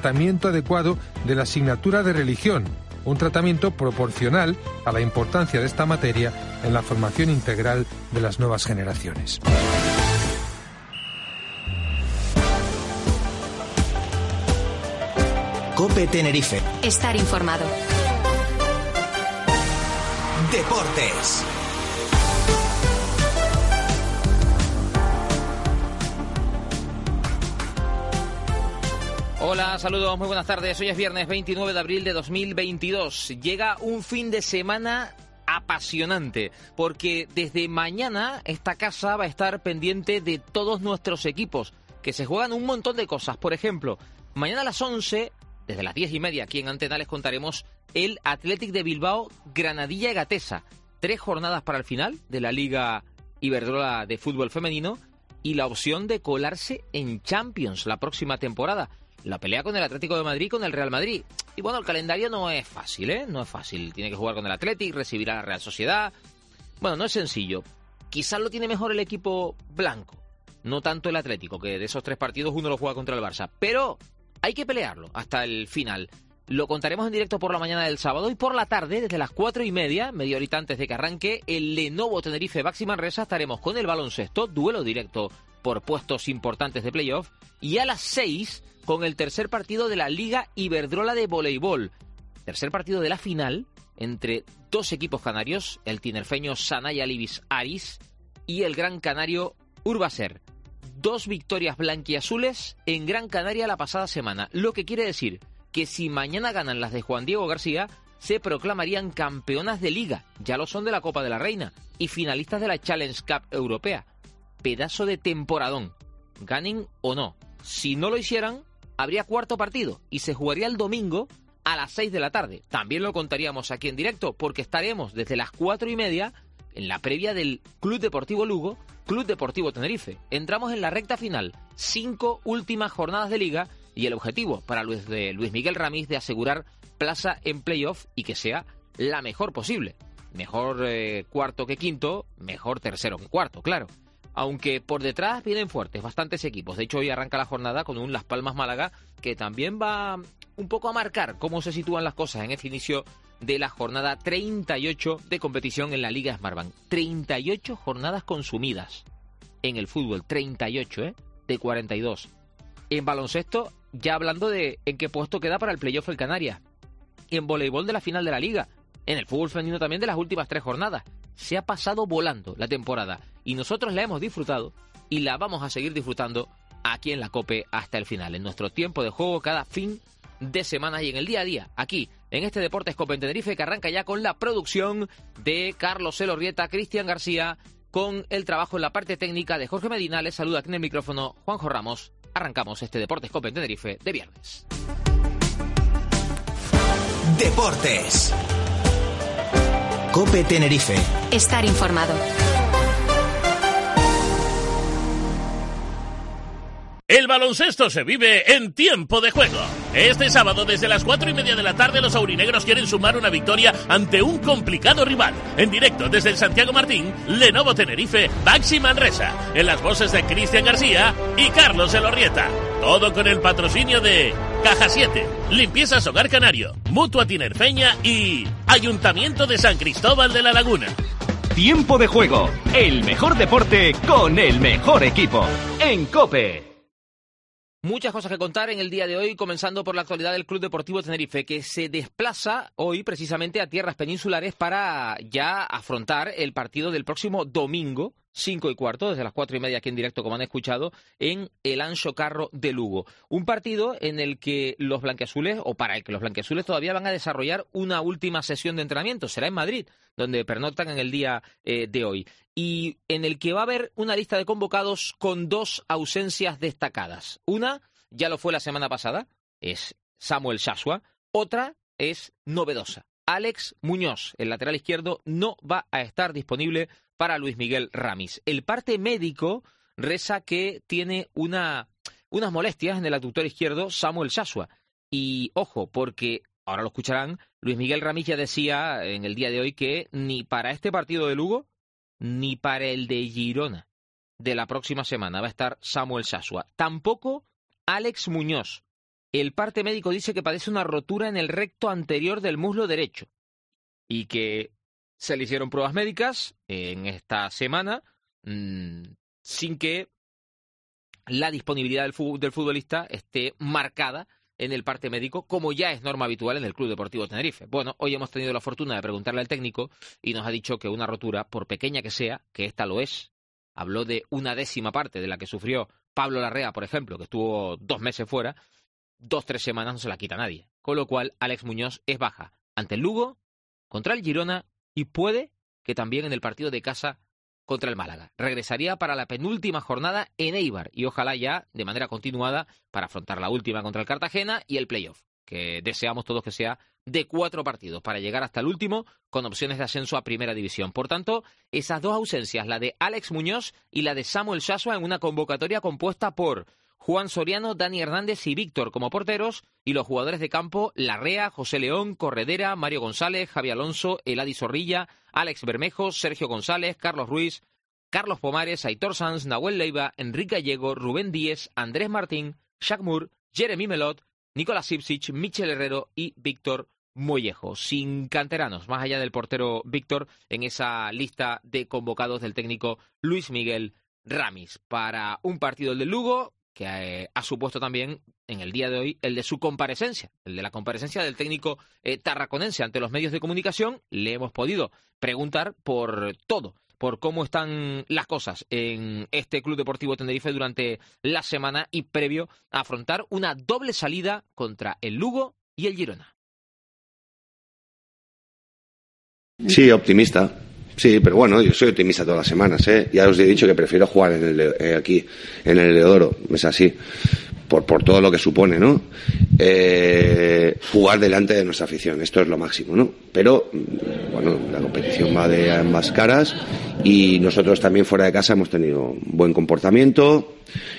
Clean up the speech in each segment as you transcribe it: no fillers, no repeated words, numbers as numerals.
tratamiento adecuado de la asignatura de religión, un tratamiento proporcional a la importancia de esta materia en la formación integral de las nuevas generaciones. COPE Tenerife. Estar informado. Deportes. Hola, saludos, muy buenas tardes. Hoy es viernes 29 de abril de 2022. Llega un fin de semana apasionante, porque desde mañana esta casa va a estar pendiente de todos nuestros equipos, que se juegan un montón de cosas. Por ejemplo, mañana a las 11, desde las 10:30, aquí en Antena les contaremos el Athletic de Bilbao, Granadilla y Gatesa. 3 jornadas para el final de la Liga Iberdrola de fútbol femenino y la opción de colarse en Champions la próxima temporada. La pelea con el Atlético de Madrid y con el Real Madrid. Y bueno, el calendario no es fácil, ¿eh? No es fácil. Tiene que jugar con el Athletic, recibir a la Real Sociedad. Bueno, no es sencillo. Quizás lo tiene mejor el equipo blanco. No tanto el Atlético, que de esos 3 partidos uno lo juega contra el Barça. Pero hay que pelearlo hasta el final. Lo contaremos en directo por la mañana del sábado y por la tarde, desde las 4:30, media horita antes de que arranque el Lenovo Tenerife Baxi Manresa, estaremos con el baloncesto, duelo directo por puestos importantes de playoff, y a las 6 con el tercer partido de la Liga Iberdrola de voleibol. Tercer partido de la final entre 2 equipos canarios, el tinerfeño Sanaya Libis Aris y el gran canario Urbaser. 2 victorias blanquiazules en Gran Canaria la pasada semana, lo que quiere decir que si mañana ganan las de Juan Diego García, se proclamarían campeonas de Liga, ya lo son de la Copa de la Reina, y finalistas de la Challenge Cup Europea. Pedazo de temporadón, ganen o no. Si no lo hicieran, habría cuarto partido y se jugaría el domingo a las 6 de la tarde. También lo contaríamos aquí en directo, porque estaremos desde las 4:30 en la previa del Club Deportivo Lugo, Club Deportivo Tenerife. Entramos en la recta final, 5 últimas jornadas de Liga, y el objetivo para Luis Miguel Ramis de asegurar plaza en playoff y que sea la mejor posible. Mejor cuarto que quinto, mejor tercero que cuarto, claro. Aunque por detrás vienen fuertes bastantes equipos. De hecho, hoy arranca la jornada con un Las Palmas Málaga, que también va un poco a marcar cómo se sitúan las cosas en este inicio de la jornada 38 de competición en la Liga Smartbank. 38 jornadas consumidas en el fútbol, 38, de 42. En baloncesto, ya hablando de en qué puesto queda para el playoff el Canarias. En voleibol de la final de la Liga. En el fútbol femenino también de las últimas 3 jornadas. Se ha pasado volando la temporada y nosotros la hemos disfrutado y la vamos a seguir disfrutando aquí en la COPE hasta el final, en nuestro tiempo de juego cada fin de semana y en el día a día, aquí en este Deportes COPE en Tenerife, que arranca ya con la producción de Carlos Elorrieta, Cristian García, con el trabajo en la parte técnica de Jorge Medina. Les saluda aquí en el micrófono Juanjo Ramos. Arrancamos este Deportes COPE en Tenerife de viernes. Deportes. COPE Tenerife. Estar informado. El baloncesto se vive en tiempo de juego. Este sábado, desde las 4:30 de la tarde, los aurinegros quieren sumar una victoria ante un complicado rival. En directo desde el Santiago Martín, Lenovo Tenerife, Baxi Manresa. En las voces de Cristian García y Carlos Elorrieta. Todo con el patrocinio de Caja 7, Limpiezas Hogar Canario, Mutua Tinerfeña y Ayuntamiento de San Cristóbal de la Laguna. Tiempo de juego, el mejor deporte con el mejor equipo. En COPE. Muchas cosas que contar en el día de hoy, comenzando por la actualidad del Club Deportivo Tenerife, que se desplaza hoy precisamente a tierras peninsulares para ya afrontar el partido del próximo domingo, 5:15, desde las 4:30 aquí en directo, como han escuchado, en el Anxo Carro de Lugo. Un partido en el que los blanquiazules, o para el que los blanquiazules todavía van a desarrollar una última sesión de entrenamiento. Será en Madrid, donde pernoctan en el día de hoy. Y en el que va a haber una lista de convocados con 2 ausencias destacadas. Una, ya lo fue la semana pasada, es Samuel Shashua. Otra es novedosa. Alex Muñoz, el lateral izquierdo, no va a estar disponible para Luis Miguel Ramis. El parte médico reza que tiene unas molestias en el aductor izquierdo Samuel Shashua. Y ojo, porque ahora lo escucharán, Luis Miguel Ramis ya decía en el día de hoy que ni para este partido de Lugo ni para el de Girona de la próxima semana va a estar Samuel Shashua. Tampoco Alex Muñoz, el parte médico dice que padece una rotura en el recto anterior del muslo derecho y que se le hicieron pruebas médicas en esta semana sin que la disponibilidad del futbolista esté marcada en el parte médico, como ya es norma habitual en el Club Deportivo Tenerife. Bueno, hoy hemos tenido la fortuna de preguntarle al técnico y nos ha dicho que una rotura, por pequeña que sea, que esta lo es, habló de 1/10 parte de la que sufrió Pablo Larrea, por ejemplo, que estuvo 2 meses fuera, 2-3 semanas no se la quita nadie. Con lo cual, Alex Muñoz es baja ante el Lugo, contra el Girona y puede que también en el partido de casa contra el Málaga. Regresaría para la penúltima jornada en Eibar y ojalá ya de manera continuada para afrontar la última contra el Cartagena y el playoff, que deseamos todos que sea de 4 partidos para llegar hasta el último con opciones de ascenso a Primera División. Por tanto, esas 2 ausencias, la de Alex Muñoz y la de Samuel Sasua, en una convocatoria compuesta por Juan Soriano, Dani Hernández y Víctor como porteros, y los jugadores de campo Larrea, José León, Corredera, Mario González, Javi Alonso, Eladi Zorrilla, Alex Bermejo, Sergio González, Carlos Ruiz, Carlos Pomares, Aitor Sanz, Nahuel Leiva, Enrique Gallego, Rubén Díez, Andrés Martín, Jacques Moore, Jeremy Melot, Nicolás Ipsich, Michel Herrero y Víctor Mollejo. Sin canteranos, más allá del portero Víctor, en esa lista de convocados del técnico Luis Miguel Ramis. Para un partido del Lugo que ha supuesto también en el día de hoy el de su comparecencia, el de la comparecencia del técnico tarraconense ante los medios de comunicación. Le hemos podido preguntar por todo, por cómo están las cosas en este Club Deportivo Tenerife durante la semana y previo a afrontar una doble salida contra el Lugo y el Girona. Sí, optimista. Sí, pero bueno, yo soy optimista todas las semanas, ¿eh? Ya os he dicho que prefiero jugar aquí, en el Heliodoro, es así, por todo lo que supone, ¿no? Jugar delante de nuestra afición, esto es lo máximo, ¿no? Pero, bueno, la competición va de ambas caras y nosotros también fuera de casa hemos tenido buen comportamiento,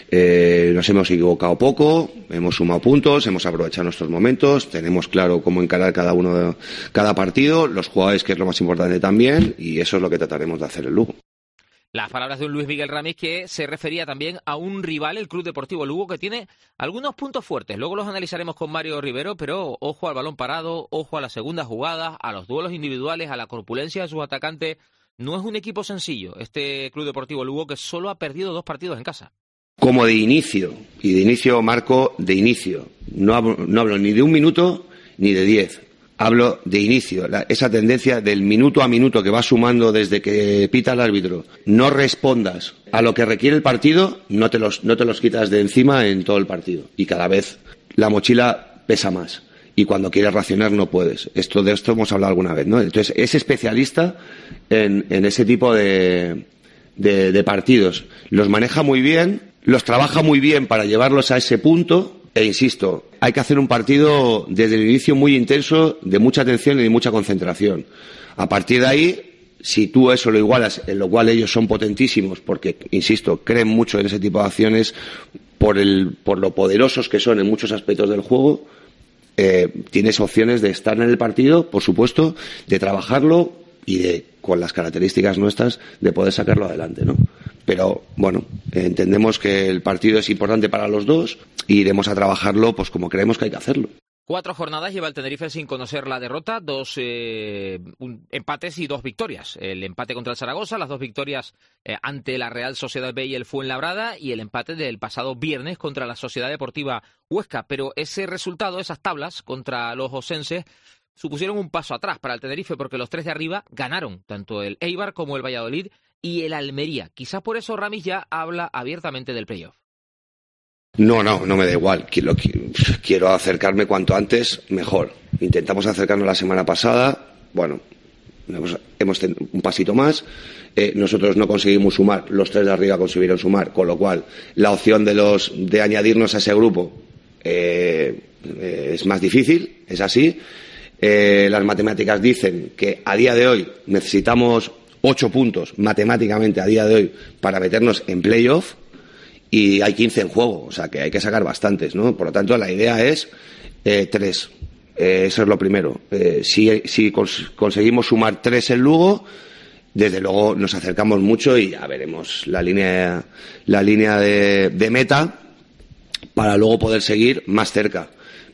nos hemos equivocado poco, hemos sumado puntos, hemos aprovechado nuestros momentos, tenemos claro cómo encarar cada partido, los jugadores, que es lo más importante también, y eso es lo que trataremos de hacer el Lugo. Las palabras de un Luis Miguel Ramis que se refería también a un rival, el Club Deportivo Lugo, que tiene algunos puntos fuertes. Luego los analizaremos con Mario Rivero, pero ojo al balón parado, ojo a las segundas jugadas, a los duelos individuales, a la corpulencia de sus atacantes. No es un equipo sencillo este Club Deportivo Lugo, que solo ha perdido 2 partidos en casa. Como de inicio, y de inicio marco de inicio. No hablo ni de 1 minuto ni de 10. Hablo de inicio, esa tendencia del minuto a minuto que va sumando desde que pita el árbitro. No respondas a lo que requiere el partido, no te los quitas de encima en todo el partido. Y cada vez la mochila pesa más. Y cuando quieres racionar no puedes. De esto hemos hablado alguna vez, ¿no? Entonces es especialista en ese tipo de partidos. Los maneja muy bien, los trabaja muy bien para llevarlos a ese punto. E insisto, hay que hacer un partido desde el inicio muy intenso, de mucha atención y de mucha concentración. A partir de ahí, si tú eso lo igualas, en lo cual ellos son potentísimos, porque, insisto, creen mucho en ese tipo de acciones, por lo poderosos que son en muchos aspectos del juego, tienes opciones de estar en el partido, por supuesto, de trabajarlo y con las características nuestras, de poder sacarlo adelante, ¿no? Pero, bueno, entendemos que el partido es importante para los dos y iremos a trabajarlo pues como creemos que hay que hacerlo. 4 jornadas lleva el Tenerife sin conocer la derrota, 2 empates y 2 victorias. El empate contra el Zaragoza, las 2 victorias ante la Real Sociedad B y el Fuenlabrada, y el empate del pasado viernes contra la Sociedad Deportiva Huesca. Pero ese resultado, esas tablas contra los osenses, supusieron un paso atrás para el Tenerife, porque los 3 de arriba ganaron, tanto el Eibar como el Valladolid y el Almería. Quizás por eso Ramis ya habla abiertamente del playoff. No me da igual. Quiero acercarme cuanto antes, mejor. Intentamos acercarnos la semana pasada. Bueno, hemos tenido un pasito más. Nosotros no conseguimos sumar, los 3 de arriba consiguieron sumar, con lo cual la opción de añadirnos a ese grupo es más difícil, es así. Las matemáticas dicen que a día de hoy necesitamos 8 puntos matemáticamente a día de hoy para meternos en playoff, y hay 15 en juego, o sea que hay que sacar bastantes, ¿no? Por lo tanto, la idea es 3. Eso es lo primero. Si conseguimos sumar 3 en Lugo, desde luego nos acercamos mucho y ya veremos la línea de meta para luego poder seguir más cerca.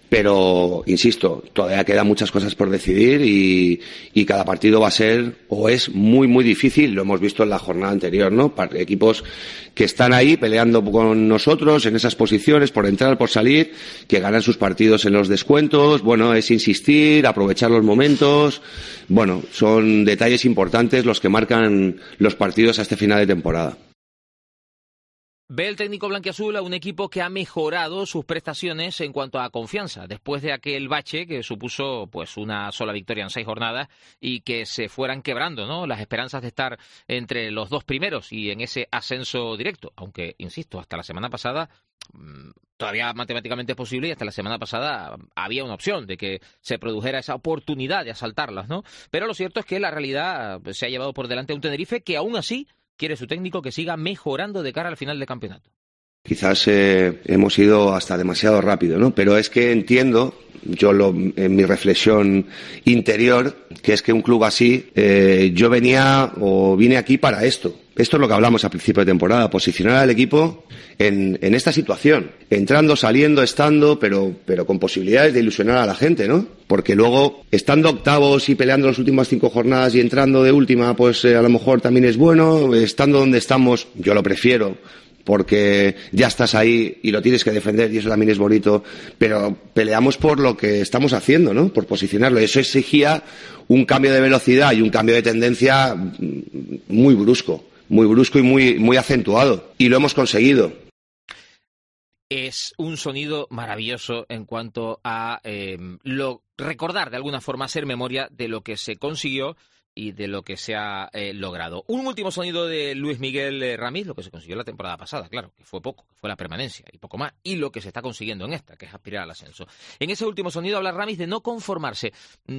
Pero, insisto, todavía quedan muchas cosas por decidir y cada partido va a ser o es muy, muy difícil. Lo hemos visto en la jornada anterior, ¿no? Equipos que están ahí peleando con nosotros en esas posiciones, por entrar, por salir, que ganan sus partidos en los descuentos. Bueno, es insistir, aprovechar los momentos. Bueno, son detalles importantes los que marcan los partidos a este final de temporada. Ve el técnico blanquiazul a un equipo que ha mejorado sus prestaciones en cuanto a confianza, después de aquel bache que supuso pues una sola victoria en 6 jornadas y que se fueran quebrando, ¿no?, las esperanzas de estar entre los 2 primeros y en ese ascenso directo, aunque, insisto, hasta la semana pasada todavía matemáticamente es posible y hasta la semana pasada había una opción de que se produjera esa oportunidad de asaltarlas, ¿no? Pero lo cierto es que la realidad se ha llevado por delante a un Tenerife que aún así quiere su técnico que siga mejorando de cara al final del campeonato. Quizás hemos ido hasta demasiado rápido, ¿no? Pero es que entiendo, en mi reflexión interior, que es que un club así, yo vine aquí para esto. Esto es lo que hablamos a principio de temporada, posicionar al equipo en esta situación, entrando, saliendo, estando, pero con posibilidades de ilusionar a la gente, ¿no? Porque luego, estando octavos y peleando las últimas 5 jornadas y entrando de última, pues a lo mejor también es bueno. Estando donde estamos, yo lo prefiero, porque ya estás ahí y lo tienes que defender y eso también es bonito, pero peleamos por lo que estamos haciendo, ¿no? Por posicionarlo. Y eso exigía un cambio de velocidad y un cambio de tendencia muy brusco y muy acentuado. Y lo hemos conseguido. Es un sonido maravilloso en cuanto a recordar de alguna forma, hacer memoria de lo que se consiguió y de lo que se ha logrado. Un último sonido de Luis Miguel Ramis, lo que se consiguió la temporada pasada, claro, que fue poco, que fue la permanencia y poco más, y lo que se está consiguiendo en esta, que es aspirar al ascenso. En ese último sonido habla Ramis de no conformarse.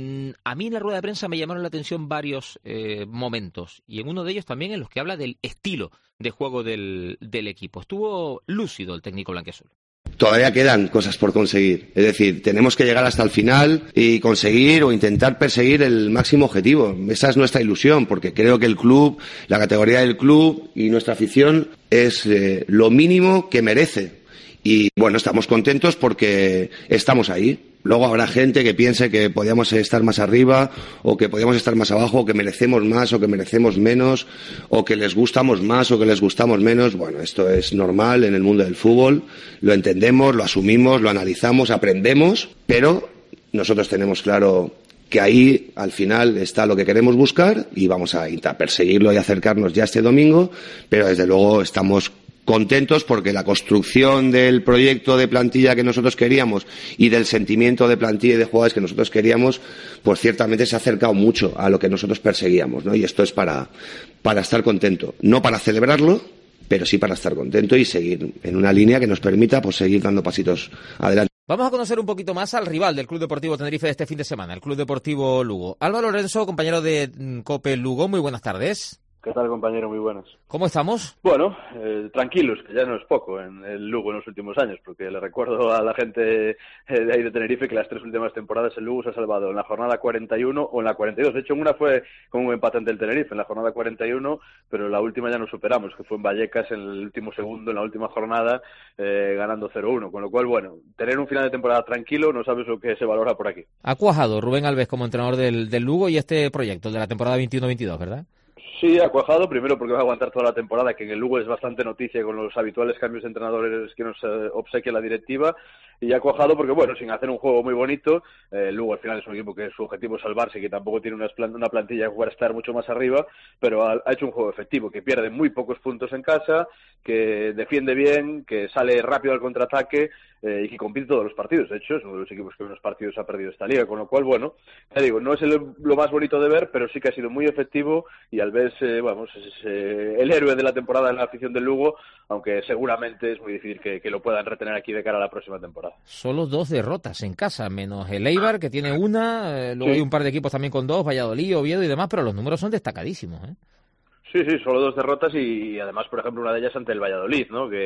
A mí en la rueda de prensa me llamaron la atención varios momentos, y en uno de ellos también en los que habla del estilo de juego del equipo. Estuvo lúcido el técnico blanquiazul. Todavía quedan cosas por conseguir. Es decir, tenemos que llegar hasta el final y conseguir o intentar perseguir el máximo objetivo. Esa es nuestra ilusión, porque creo que el club, la categoría del club y nuestra afición es lo mínimo que merece. Y bueno, estamos contentos porque estamos ahí. Luego habrá gente que piense que podíamos estar más arriba o que podíamos estar más abajo, o que merecemos más o que merecemos menos, o que les gustamos más o que les gustamos menos. Bueno, esto es normal en el mundo del fútbol, lo entendemos, lo asumimos, lo analizamos, aprendemos, pero nosotros tenemos claro que ahí al final está lo que queremos buscar y vamos a intentar perseguirlo y acercarnos ya este domingo, pero desde luego estamos contentos porque la construcción del proyecto de plantilla que nosotros queríamos y del sentimiento de plantilla y de jugadores que nosotros queríamos, pues ciertamente se ha acercado mucho a lo que nosotros perseguíamos, ¿no? Y esto es para estar contento, no para celebrarlo, pero sí para estar contento y seguir en una línea que nos permita pues seguir dando pasitos adelante. Vamos a conocer un poquito más al rival del Club Deportivo Tenerife de este fin de semana, el Club Deportivo Lugo. Álvaro Lorenzo, compañero de COPE Lugo, muy buenas tardes. ¿Qué tal, compañero? Muy buenas. ¿Cómo estamos? Bueno, tranquilos, que ya no es poco en el Lugo en los últimos años, porque le recuerdo a la gente de ahí de Tenerife que las 3 últimas temporadas el Lugo se ha salvado en la jornada 41 o en la 42. De hecho, en una fue con un empate ante el Tenerife, en la jornada 41, pero la última ya no superamos, que fue en Vallecas en el último segundo, en la última jornada, ganando 0-1. Con lo cual, bueno, tener un final de temporada tranquilo no sabes lo que se valora por aquí. Ha cuajado Rubén Alves como entrenador del Lugo y este proyecto de la temporada 21-22, ¿verdad? Sí, ha cuajado, primero porque va a aguantar toda la temporada, que en el Lugo es bastante noticia con los habituales cambios de entrenadores que nos obsequia la directiva, y ha cuajado porque, bueno, sin hacer un juego muy bonito, el Lugo al final es un equipo que su objetivo es salvarse, que tampoco tiene una plantilla para estar mucho más arriba, pero ha hecho un juego efectivo, que pierde muy pocos puntos en casa, que defiende bien, que sale rápido al contraataque y que compite todos los partidos. De hecho, es uno de los equipos que menos partidos ha perdido esta liga, con lo cual, bueno, ya digo, no es lo más bonito de ver, pero sí que ha sido muy efectivo y al ver es el héroe de la temporada en la afición del Lugo, aunque seguramente es muy difícil que lo puedan retener aquí de cara a la próxima temporada. Solo 2 derrotas en casa, menos el Eibar, que tiene una, luego sí. Hay un par de equipos también con 2, Valladolid, Oviedo y demás, pero los números son destacadísimos, ¿eh? Sí, solo 2 derrotas y además, por ejemplo, una de ellas ante el Valladolid, ¿no? Que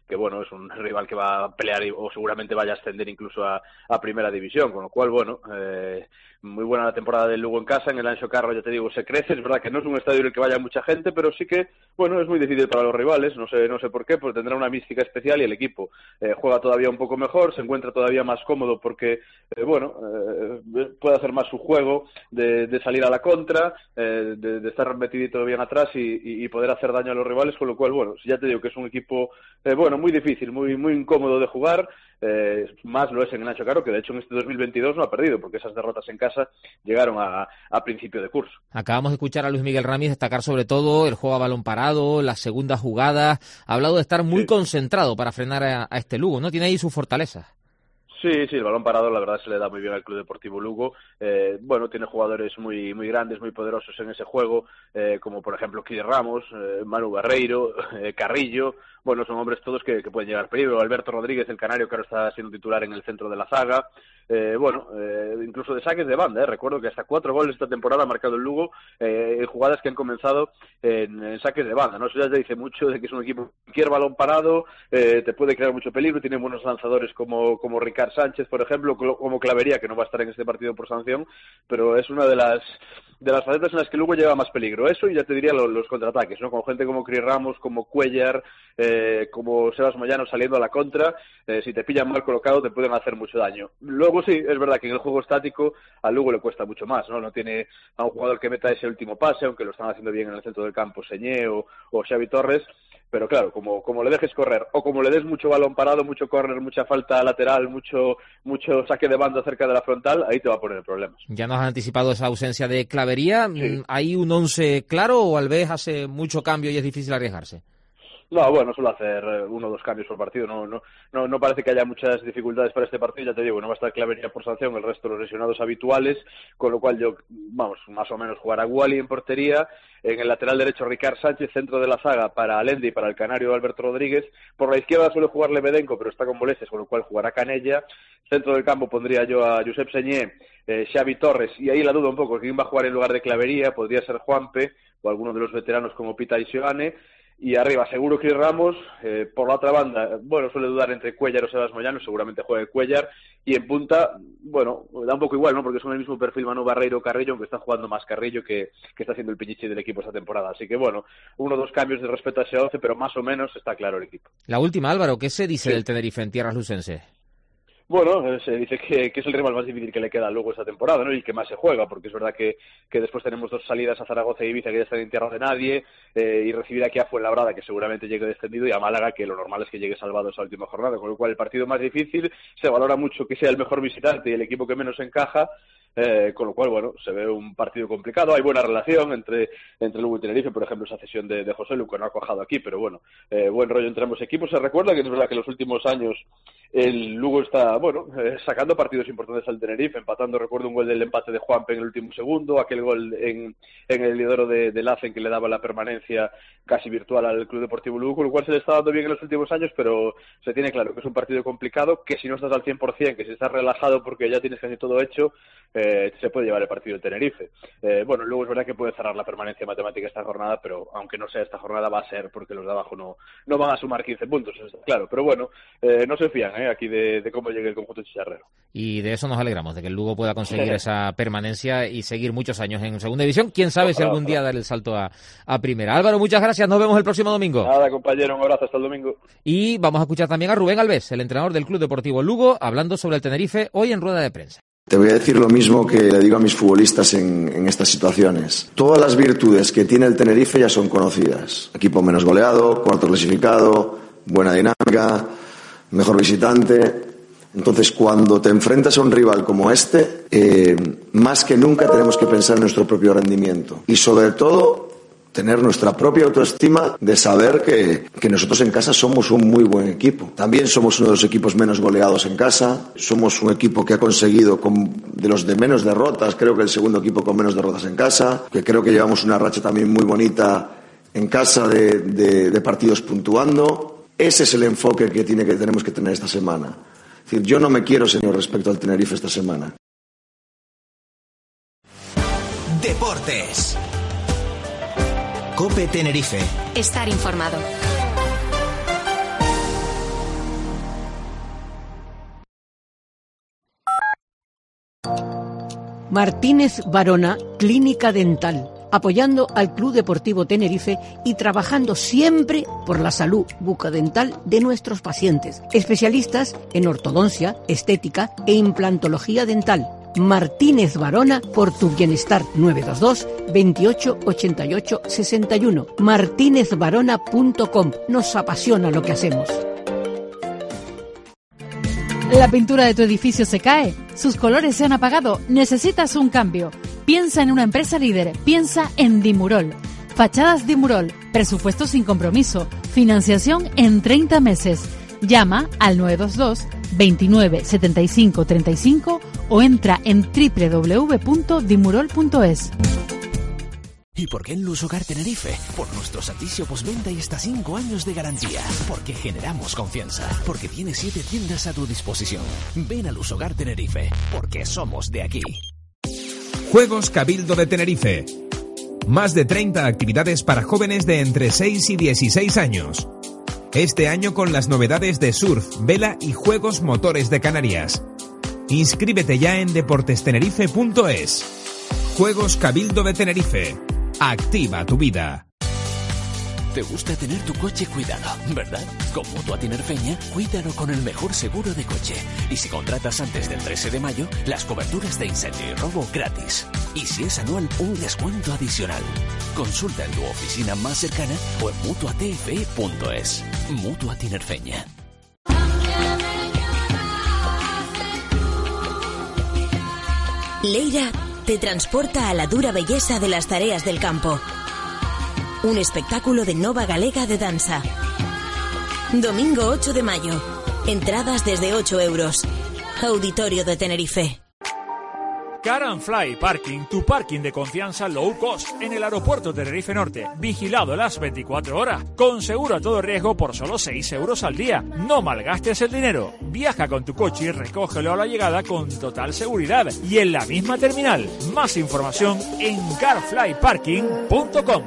bueno, es un rival que va a pelear o seguramente vaya a ascender incluso a primera división, con lo cual, bueno, muy buena la temporada del Lugo en casa. En el Anxo Carro, ya te digo, se crece. Es verdad que no es un estadio en el que vaya mucha gente, pero sí que, bueno, es muy difícil para los rivales. No sé por qué, pues tendrá una mística especial y el equipo juega todavía un poco mejor, se encuentra todavía más cómodo porque, puede hacer más su juego de salir a la contra, de estar metidito bien atrás y poder hacer daño a los rivales, con lo cual, bueno, ya te digo que es un equipo, muy difícil, muy incómodo de jugar. Más lo es en el Anxo Carro, que de hecho en este 2022 no ha perdido, porque esas derrotas en casa llegaron a principio de curso. Acabamos de escuchar a Luis Miguel Ramírez destacar sobre todo el juego a balón parado, las segundas jugadas. Ha hablado de estar muy concentrado para frenar a este Lugo, ¿no? Tiene ahí sus fortalezas. Sí, el balón parado la verdad se le da muy bien al Club Deportivo Lugo. Tiene jugadores muy grandes, muy poderosos en ese juego, como por ejemplo Kide Ramos, Manu Barreiro, Carrillo. Bueno, son hombres todos que pueden llegar peligro. Alberto Rodríguez, el canario, que ahora está siendo titular en el centro de la zaga. Incluso de saques de banda. Recuerdo que hasta 4 goles esta temporada ha marcado el Lugo en jugadas que han comenzado en saques de banda, ¿no? Eso ya te dice mucho de que es un equipo que cualquier balón parado te puede crear mucho peligro. Tiene buenos lanzadores como Ricard Sánchez, por ejemplo, como Clavería, que no va a estar en este partido por sanción, pero es una de las facetas en las que Lugo lleva más peligro. Eso, y ya te diría los contraataques, ¿no? Con gente como Cris Ramos, como Cuellar, como Sebas Moyano saliendo a la contra. Si te pillan mal colocado te pueden hacer mucho daño. Luego sí, es verdad que en el juego estático a Lugo le cuesta mucho más, ¿no? No tiene a un jugador que meta ese último pase, aunque lo están haciendo bien en el centro del campo Señé o Xavi Torres. Pero claro, como le dejes correr o como le des mucho balón parado, mucho córner, mucha falta lateral, mucho saque de banda cerca de la frontal, ahí te va a poner problemas. Ya nos han anticipado esa ausencia de Clavería. Sí. ¿Hay un 11 claro o al vez hace mucho cambio y es difícil arriesgarse? No, bueno, suele hacer 1 o 2 cambios por partido. No parece que haya muchas dificultades para este partido. Ya te digo, no va a estar Clavería por sanción, el resto de los lesionados habituales, con lo cual más o menos jugará Wally en portería. En el lateral derecho Ricard Sánchez, centro de la zaga para Alendi y para el canario Alberto Rodríguez. Por la izquierda suele jugar Lebedenko, pero está con molestias, con lo cual jugará Canella. Centro del campo pondría yo a Josep Señé, Xavi Torres, y ahí la duda un poco, ¿quién va a jugar en lugar de Clavería? Podría ser Juanpe o alguno de los veteranos como Pita y Sioane. Y arriba, seguro que Ramos. Por la otra banda, suele dudar entre Cuellar o Sebas Moyano, seguramente juegue Cuellar. Y en punta, da un poco igual, ¿no? Porque son el mismo perfil Manu Barreiro o Carrillo, aunque está jugando más Carrillo que está haciendo el pichichi del equipo esta temporada. Así que 1 o 2 cambios de respecto a ese 11, pero más o menos está claro el equipo. La última, Álvaro, ¿qué se dice del Tenerife en tierras lucenses? Se dice que es el rival más difícil que le queda luego esta temporada, ¿no? Y que más se juega, porque es verdad que después tenemos 2 salidas a Zaragoza y Ibiza que ya están en tierra de nadie, y recibir aquí a Fuenlabrada, que seguramente llegue descendido, y a Málaga, que lo normal es que llegue salvado esa última jornada, con lo cual el partido más difícil, se valora mucho que sea el mejor visitante y el equipo que menos encaja. Con lo cual, se ve un partido complicado. Hay buena relación entre Lugo y Tenerife, por ejemplo, esa cesión de José Lu, que no ha cuajado aquí, pero buen rollo entre ambos equipos. Se recuerda que es verdad que en los últimos años el Lugo está, sacando partidos importantes al Tenerife, empatando. Recuerdo un gol del empate de Juanpe en el último segundo, aquel gol en el lidero de Lacen que le daba la permanencia casi virtual al Club Deportivo Lugo, con lo cual se le está dando bien en los últimos años, pero se tiene claro que es un partido complicado, que si no estás al 100%, que si estás relajado porque ya tienes casi todo hecho, se puede llevar el partido de Tenerife. Luego es verdad que puede cerrar la permanencia matemática esta jornada, pero aunque no sea esta jornada va a ser, porque los de abajo no van a sumar 15 puntos, eso está claro. Pero no se fían aquí de cómo llegue el conjunto chicharrero. Y de eso nos alegramos, de que el Lugo pueda conseguir esa permanencia y seguir muchos años en segunda división. Quién sabe si algún día dar el salto a primera. Álvaro, muchas gracias, nos vemos el próximo domingo. Nada, compañero, un abrazo, hasta el domingo. Y vamos a escuchar también a Rubén Alves, el entrenador del Club Deportivo Lugo, hablando sobre el Tenerife hoy en rueda de prensa. Te voy a decir lo mismo que le digo a mis futbolistas en estas situaciones. Todas las virtudes que tiene el Tenerife ya son conocidas. Equipo menos goleado, cuarto clasificado, buena dinámica, mejor visitante. Entonces, cuando te enfrentas a un rival como este, más que nunca tenemos que pensar en nuestro propio rendimiento. Y sobre todo, tener nuestra propia autoestima de saber que nosotros en casa somos un muy buen equipo. También somos uno de los equipos menos goleados en casa, somos un equipo que ha conseguido, de los de menos derrotas, creo que el segundo equipo con menos derrotas en casa, que creo que llevamos una racha también muy bonita en casa de partidos puntuando. Ese es el enfoque que tenemos que tener esta semana. Es decir, yo no me quiero, señor, respecto al Tenerife esta semana. Deportes. COPE Tenerife. Estar informado. Martínez Varona, Clínica Dental, apoyando al Club Deportivo Tenerife y trabajando siempre por la salud bucodental de nuestros pacientes. Especialistas en ortodoncia, estética e implantología dental. Martínez Varona, por tu bienestar. 922 28 88 61. martinezvarona.com. Nos apasiona lo que hacemos. ¿La pintura de tu edificio se cae? ¿Sus colores se han apagado? ¿Necesitas un cambio? Piensa en una empresa líder. Piensa en Dimurol. Fachadas Dimurol. Presupuesto sin compromiso. Financiación en 30 meses. Llama al 922 29 75 35 o entra en www.dimurol.es. ¿Y por qué en Luz Hogar Tenerife? Por nuestro servicio postventa y hasta 5 años de garantía. Porque generamos confianza. Porque tiene 7 tiendas a tu disposición. Ven a Luz Hogar Tenerife. Porque somos de aquí. Juegos Cabildo de Tenerife. Más de 30 actividades para jóvenes de entre 6 y 16 años. Este año con las novedades de surf, vela y juegos motores de Canarias. Inscríbete ya en deportestenerife.es. Juegos Cabildo de Tenerife. Activa tu vida. Te gusta tener tu coche cuidado, ¿verdad? Con Mutua Tinerfeña, cuídalo con el mejor seguro de coche. Y si contratas antes del 13 de mayo, las coberturas de incendio y robo gratis. Y si es anual, un descuento adicional. Consulta en tu oficina más cercana o en mutuatfe.es. Mutua Tinerfeña. Leira te transporta a la dura belleza de las tareas del campo. Un espectáculo de Nova Galega de danza. Domingo 8 de mayo. Entradas desde 8 euros. Auditorio de Tenerife. Car and Fly Parking, tu parking de confianza low cost en el aeropuerto Tenerife Norte, vigilado las 24 horas, con seguro a todo riesgo por solo 6 euros al día. No malgastes el dinero, viaja con tu coche y recógelo a la llegada con total seguridad y en la misma terminal. Más información en carflyparking.com.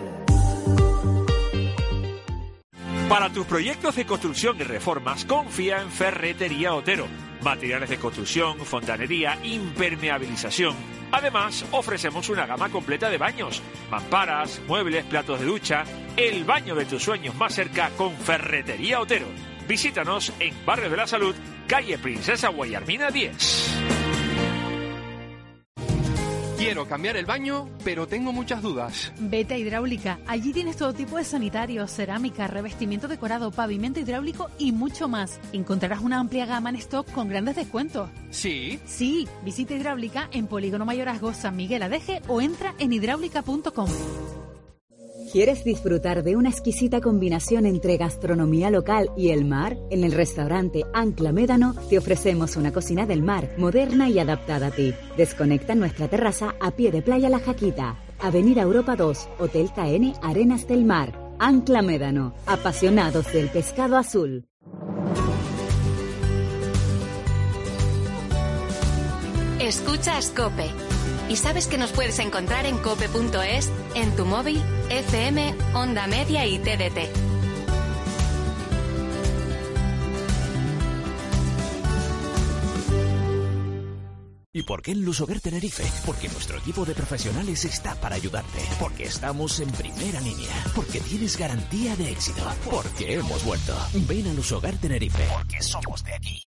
Para tus proyectos de construcción y reformas, confía en Ferretería Otero. Materiales de construcción, fontanería, impermeabilización. Además, ofrecemos una gama completa de baños, mamparas, muebles, platos de ducha. El baño de tus sueños más cerca con Ferretería Otero. Visítanos en Barrio de la Salud, calle Princesa Guayarmina 10. Quiero cambiar el baño, pero tengo muchas dudas. Vete a Hidráulica. Allí tienes todo tipo de sanitarios, cerámica, revestimiento decorado, pavimento hidráulico y mucho más. Encontrarás una amplia gama en stock con grandes descuentos. ¿Sí? Sí. Visita Hidráulica en Polígono Mayorazgo, San Miguel Adeje o entra en hidráulica.com. ¿Quieres disfrutar de una exquisita combinación entre gastronomía local y el mar? En el restaurante Ancla Médano te ofrecemos una cocina del mar, moderna y adaptada a ti. Desconecta en nuestra terraza a pie de playa La Jaquita. Avenida Europa 2, Hotel KN Arenas del Mar. Ancla Médano, apasionados del pescado azul. Escuchas COPE. Y sabes que nos puedes encontrar en cope.es, en tu móvil, FM, Onda Media y TDT. ¿Y por qué en Luz Hogar Tenerife? Porque nuestro equipo de profesionales está para ayudarte. Porque estamos en primera línea. Porque tienes garantía de éxito. Porque hemos vuelto. Ven a Luz Hogar Tenerife. Porque somos de aquí.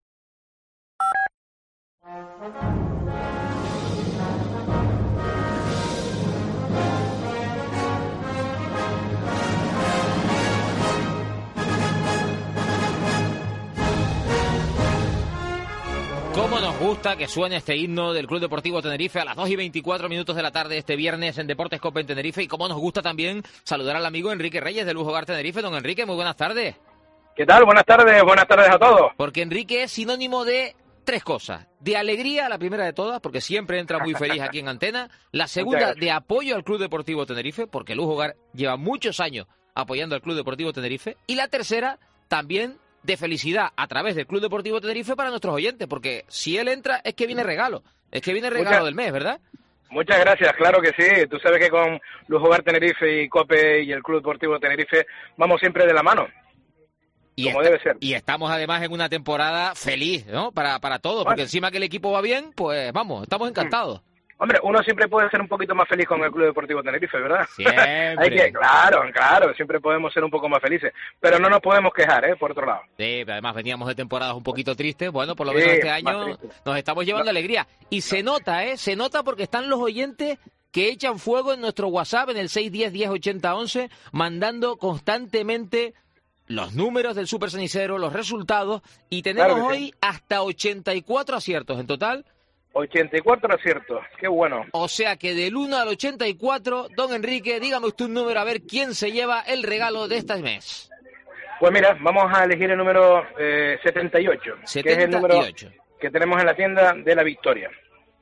Cómo nos gusta que suene este himno del Club Deportivo Tenerife a las 2:24 de la tarde este viernes en Deportes COPE en Tenerife. Y cómo nos gusta también saludar al amigo Enrique Reyes de Luz Hogar Tenerife. Don Enrique, muy buenas tardes. ¿Qué tal? Buenas tardes a todos. Porque Enrique es sinónimo de tres cosas. De alegría, la primera de todas, porque siempre entra muy feliz aquí en Antena. La segunda, de apoyo al Club Deportivo Tenerife, porque Luz Hogar lleva muchos años apoyando al Club Deportivo Tenerife. Y la tercera, también de felicidad a través del Club Deportivo Tenerife para nuestros oyentes, porque si él entra es que viene regalo, del mes, ¿verdad? Muchas gracias, claro que sí. Tú sabes que con Luz Hogar Tenerife y COPE y el Club Deportivo Tenerife vamos siempre de la mano. como debe ser. Y estamos además en una temporada feliz, ¿no? Para todos, porque encima que el equipo va bien, pues vamos, estamos encantados. Hombre, uno siempre puede ser un poquito más feliz con el Club Deportivo Tenerife, ¿verdad? Siempre. Claro, siempre podemos ser un poco más felices, pero no nos podemos quejar, por otro lado. Sí, pero además veníamos de temporadas un poquito tristes, bueno, por lo menos este año nos estamos llevando alegría. Y se nota porque están los oyentes que echan fuego en nuestro WhatsApp, en el 610 10 80 11, mandando constantemente los números del Super Cenicero, los resultados, y tenemos hoy hasta 84 aciertos en total. 84 aciertos, qué bueno. O sea que del 1 al 84, don Enrique, dígame usted un número a ver quién se lleva el regalo de este mes. Pues mira, vamos a elegir el número 78, que es el número que tenemos en la tienda de La Victoria.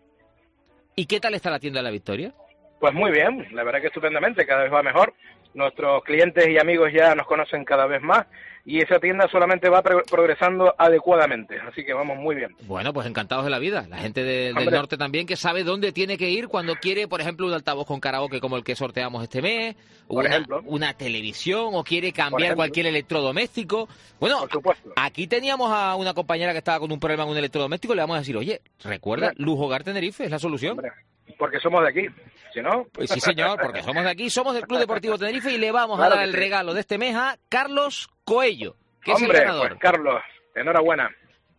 ¿Y qué tal está la tienda de La Victoria? Pues muy bien, la verdad que estupendamente, cada vez va mejor. Nuestros clientes y amigos ya nos conocen cada vez más y esa tienda solamente va progresando adecuadamente, así que vamos muy bien. Bueno, pues encantados de la vida. La gente del norte también, que sabe dónde tiene que ir cuando quiere, por ejemplo, un altavoz con karaoke como el que sorteamos este mes, una televisión, o quiere cambiar cualquier electrodoméstico. Bueno, aquí teníamos a una compañera que estaba con un problema en un electrodoméstico, le vamos a decir, oye, recuerda, Luz Hogar Tenerife es la solución. Porque somos de aquí, si no... Pues sí, señor, porque somos de aquí, somos del Club Deportivo Tenerife y le vamos a dar el regalo de este mes a Carlos Coello, que es el ganador. Pues Carlos, enhorabuena.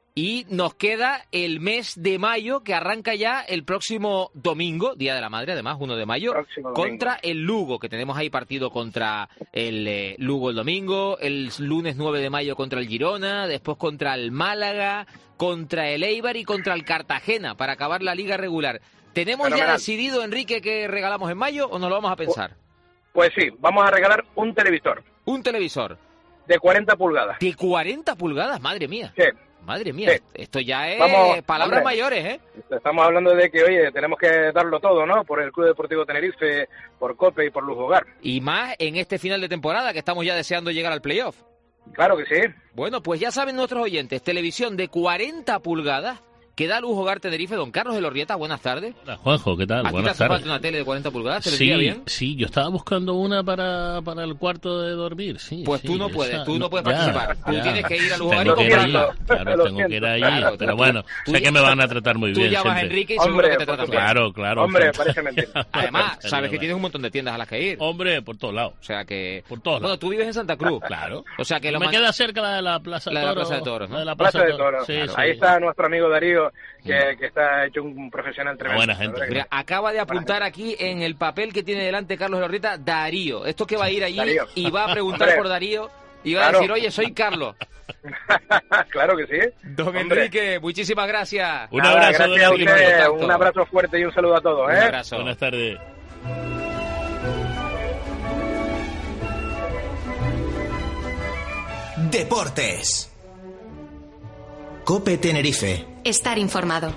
Y nos queda el mes de mayo, que arranca ya el próximo domingo, Día de la Madre, además, 1 de mayo, contra el Lugo, que tenemos ahí partido contra el Lugo el domingo, el lunes 9 de mayo contra el Girona, después contra el Málaga, contra el Eibar y contra el Cartagena, para acabar la liga regular. ¿Tenemos ya decidido, Enrique, qué regalamos en mayo o nos lo vamos a pensar? Pues sí, vamos a regalar un televisor. ¿Un televisor? De 40 pulgadas. ¿De 40 pulgadas? Madre mía. Sí. Madre mía, esto ya es palabras mayores, ¿eh? Estamos hablando de que, oye, tenemos que darlo todo, ¿no? Por el Club Deportivo Tenerife, por COPE y por Luz Hogar. Y más en este final de temporada, que estamos ya deseando llegar al playoff. Claro que sí. Bueno, pues ya saben nuestros oyentes, televisión de 40 pulgadas, que da Luz Hogar Tenerife. Don Carlos Elorrieta, buenas tardes. Hola, Juanjo, ¿qué tal? Buenas tardes. ¿A ti te hace falta una tele de 40 pulgadas? ¿Te vendría bien? Sí, yo estaba buscando una para el cuarto de dormir, sí. Pues tú no puedes, participar. Tú tienes que ir a Luz Hogar y comprarla. Claro, tengo que ir allí, pero bueno, sé que me van a tratar muy bien. Tú llamas a Enrique y seguro que te tratan bien. Claro. Hombre, parece mentira. Además, sabes que tienes un montón de tiendas a las que ir. Hombre, por todos lados. O sea que... Por todos lados. Bueno, tú vives en Santa Cruz. Claro. O sea que me queda cerca la de la Plaza de Toros. La de la Plaza de Toros, ¿no? La de la Plaza de Toros. Sí, claro. Ahí está nuestro amigo Darío, que está hecho un profesional tremendo. Buena gente. Mira, acaba de apuntar aquí en el papel que tiene delante Carlos Elorrieta, Darío. Esto que va a ir allí y va a preguntar por Darío y va a decir, oye, soy Carlos. Claro que sí. Don Enrique, muchísimas gracias. Un abrazo, gracias a usted, un abrazo fuerte y un saludo a todos. Un abrazo. Buenas tardes. Deportes. COPE Tenerife. Estar informado.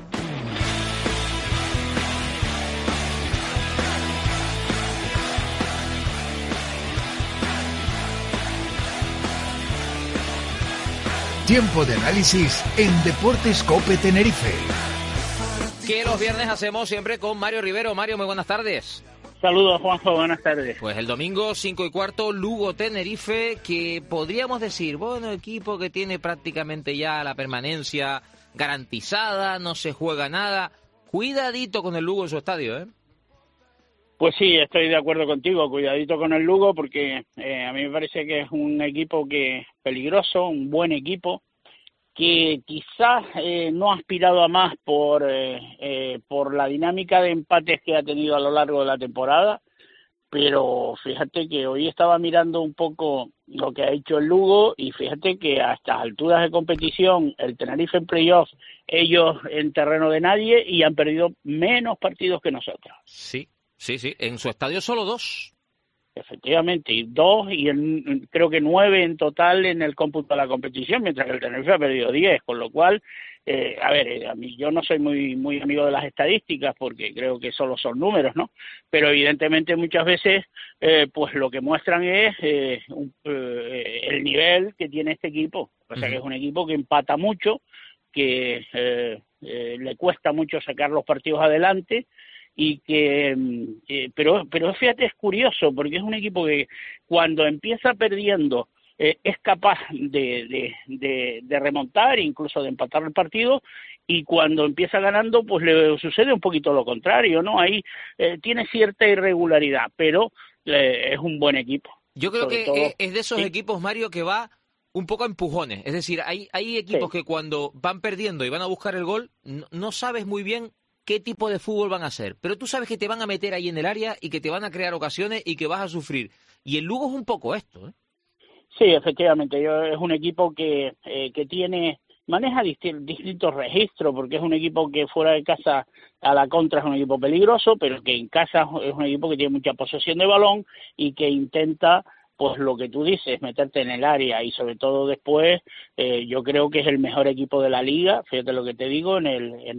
Tiempo de análisis en Deportes COPE Tenerife. Que los viernes hacemos siempre con Mario Rivero. Mario, muy buenas tardes. Saludos, Juanjo, buenas tardes. Pues el domingo 5:15, Lugo Tenerife, que podríamos decir, bueno, equipo que tiene prácticamente ya la permanencia garantizada, no se juega nada. Cuidadito con el Lugo en su estadio, ¿eh? Pues sí, estoy de acuerdo contigo, cuidadito con el Lugo, porque a mí me parece que es un equipo que es peligroso, un buen equipo, que quizás no ha aspirado a más por la dinámica de empates que ha tenido a lo largo de la temporada, pero fíjate que hoy estaba mirando un poco lo que ha hecho el Lugo y fíjate que a estas alturas de competición, el Tenerife en playoff, ellos en terreno de nadie y han perdido menos partidos que nosotros. Sí, en su estadio solo 2. Efectivamente, y 2 y creo que 9 en total en el cómputo de la competición, mientras que el Tenerife ha perdido 10, con lo cual, a mí yo no soy muy amigo de las estadísticas porque creo que solo son números, ¿no? Pero evidentemente muchas veces pues lo que muestran es el nivel que tiene este equipo, o sea que es un equipo que empata mucho, que le cuesta mucho sacar los partidos adelante, y que pero fíjate, es curioso porque es un equipo que cuando empieza perdiendo es capaz de remontar, incluso de empatar el partido, y cuando empieza ganando, pues le sucede un poquito lo contrario, ¿no? Ahí tiene cierta irregularidad, pero es un buen equipo. Yo creo que es de esos equipos, Mario, que va un poco a empujones. Es decir, hay equipos que cuando van perdiendo y van a buscar el gol, no sabes muy bien qué tipo de fútbol van a hacer, pero tú sabes que te van a meter ahí en el área y que te van a crear ocasiones y que vas a sufrir. Y el Lugo es un poco esto, ¿eh? Sí, efectivamente, es un equipo que maneja distintos registros, porque es un equipo que fuera de casa a la contra es un equipo peligroso, pero que en casa es un equipo que tiene mucha posesión de balón y que intenta, pues lo que tú dices, meterte en el área, y sobre todo después yo creo que es el mejor equipo de la liga, fíjate lo que te digo, en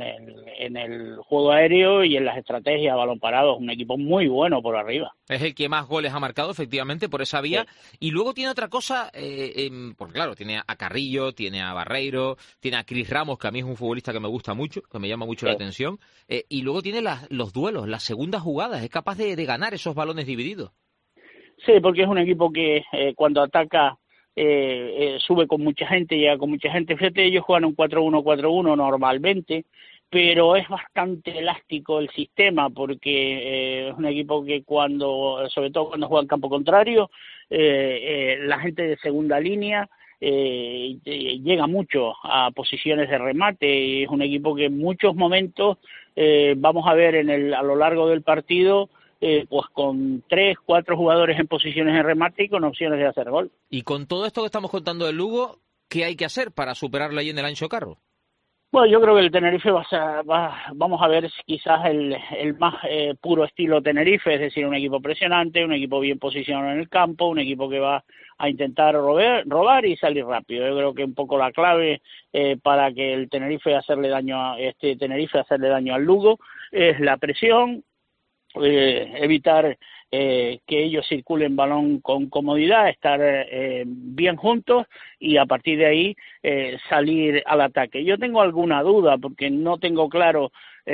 el juego aéreo y en las estrategias, balón parado, es un equipo muy bueno por arriba. Es el que más goles ha marcado, efectivamente, por esa vía. Sí. Y luego tiene otra cosa, porque claro, tiene a Carrillo, tiene a Barreiro, tiene a Cris Ramos, que a mí es un futbolista que me gusta mucho, que me llama mucho la atención. Y luego tiene los duelos, las segundas jugadas, es capaz de ganar esos balones divididos. Sí, porque es un equipo que cuando ataca sube con mucha gente, llega con mucha gente. Fíjate, ellos juegan un 4-1-4-1 normalmente, pero es bastante elástico el sistema, porque es un equipo que sobre todo cuando juega en campo contrario, la gente de segunda línea llega mucho a posiciones de remate, y es un equipo que en muchos momentos vamos a ver a lo largo del partido, pues con 3, 4 jugadores en posiciones de remate y con opciones de hacer gol. Y con todo esto que estamos contando del Lugo, ¿qué hay que hacer para superarlo ahí en el Ancho Carro? Bueno, yo creo que el Tenerife vamos a ver quizás el más puro estilo Tenerife, es decir, un equipo presionante, un equipo bien posicionado en el campo, un equipo que va a intentar robar y salir rápido. Yo creo que un poco la clave para que el Tenerife hacerle daño al Lugo es la presión, evitar que ellos circulen balón con comodidad, estar bien juntos y a partir de ahí salir al ataque. Yo tengo alguna duda porque no tengo claro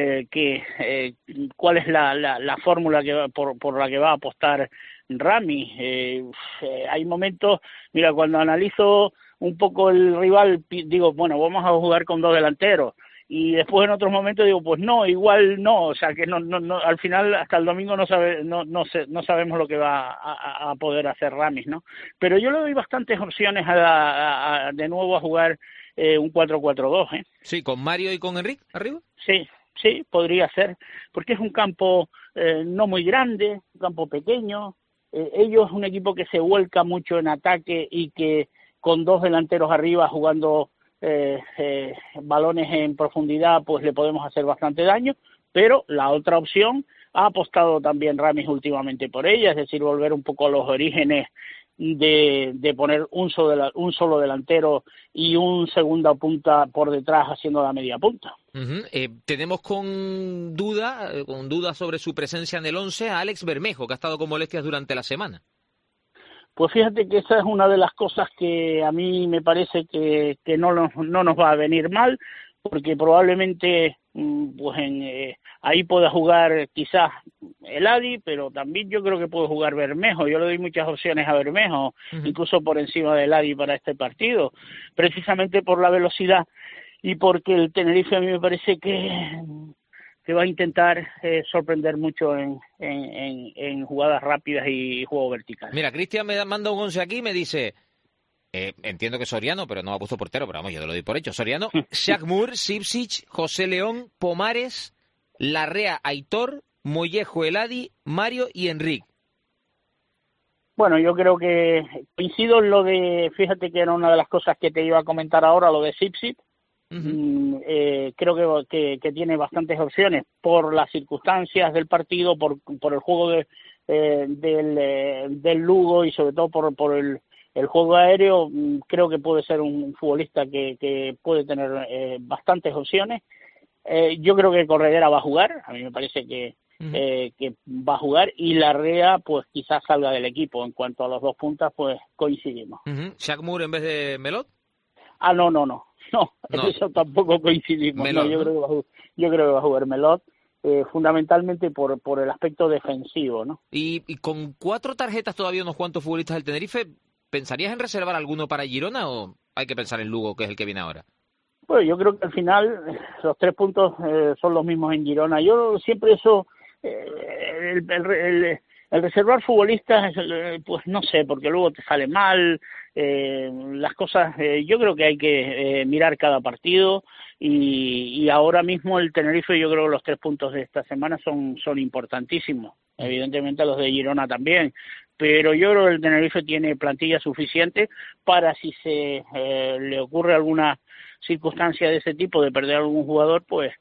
cuál es la fórmula por la que va a apostar Rami. Hay momentos, mira, cuando analizo un poco el rival, digo, bueno, vamos a jugar con 2 delanteros. Y después en otros momentos digo, pues no, igual no, o sea que no al final hasta el domingo no sabemos lo que va a poder hacer Ramis, ¿no? Pero yo le doy bastantes opciones de nuevo a jugar un 4-4-2, ¿eh? Sí, con Mario y con Enrique arriba. Sí, podría ser, porque es un campo no muy grande, un campo pequeño. Ellos es un equipo que se vuelca mucho en ataque y que con 2 delanteros arriba jugando balones en profundidad, pues le podemos hacer bastante daño, pero la otra opción ha apostado también Ramis últimamente por ella, es decir, volver un poco a los orígenes de poner un solo delantero y un segunda punta por detrás haciendo la media punta. Tenemos con duda sobre su presencia en el 11 a Alex Bermejo, que ha estado con molestias durante la semana. Pues fíjate que esa es una de las cosas que a mí me parece que no nos va a venir mal, porque probablemente pues ahí pueda jugar quizás Eladi, pero también yo creo que puede jugar Bermejo. Yo le doy muchas opciones a Bermejo, incluso por encima de Eladi para este partido, precisamente por la velocidad y porque el Tenerife a mí me parece que va a intentar sorprender mucho en jugadas rápidas y juego vertical. Mira, Cristian me manda un 11 aquí y me dice, entiendo que Soriano, pero no ha puesto portero, pero vamos, yo te lo doy por hecho. Soriano, Shaq Moore, Sipsic, José León, Pomares, Larrea, Aitor, Mollejo, Eladi, Mario y Enrique. Bueno, yo creo que coincido en lo de, fíjate que era una de las cosas que te iba a comentar ahora, lo de Sipsic. Creo que tiene bastantes opciones por las circunstancias del partido, por el juego del Lugo y sobre todo por el juego aéreo. Creo que puede ser un futbolista que puede tener bastantes opciones. Yo creo que Corredera va a jugar, a mí me parece que va a jugar, y Larrea pues quizás salga del equipo. En cuanto a los 2 puntas, pues coincidimos. ¿Shaq Moore en vez de Melot? No, eso tampoco coincidimos. Melot, yo creo que va a jugar Melot, fundamentalmente por el aspecto defensivo, ¿no? Y con 4 tarjetas todavía unos cuantos futbolistas del Tenerife, ¿pensarías en reservar alguno para Girona o hay que pensar en Lugo, que es el que viene ahora? Pues yo creo que al final los 3 puntos son los mismos en Girona. Yo siempre eso, el reservar futbolistas, pues no sé, porque luego te sale mal, las cosas, yo creo que hay que mirar cada partido y ahora mismo el Tenerife, yo creo que los 3 puntos de esta semana son importantísimos. Evidentemente los de Girona también, pero yo creo que el Tenerife tiene plantilla suficiente para si se le ocurre alguna circunstancia de ese tipo de perder a algún jugador, pues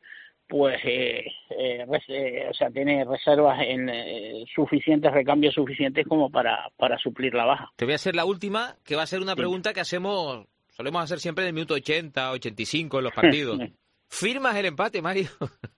tiene reservas suficientes, recambios suficientes como para suplir la baja. Te voy a hacer la última, que va a ser una pregunta que solemos hacer siempre en el minuto 80, 85 en los partidos. ¿Firmas el empate, Mario?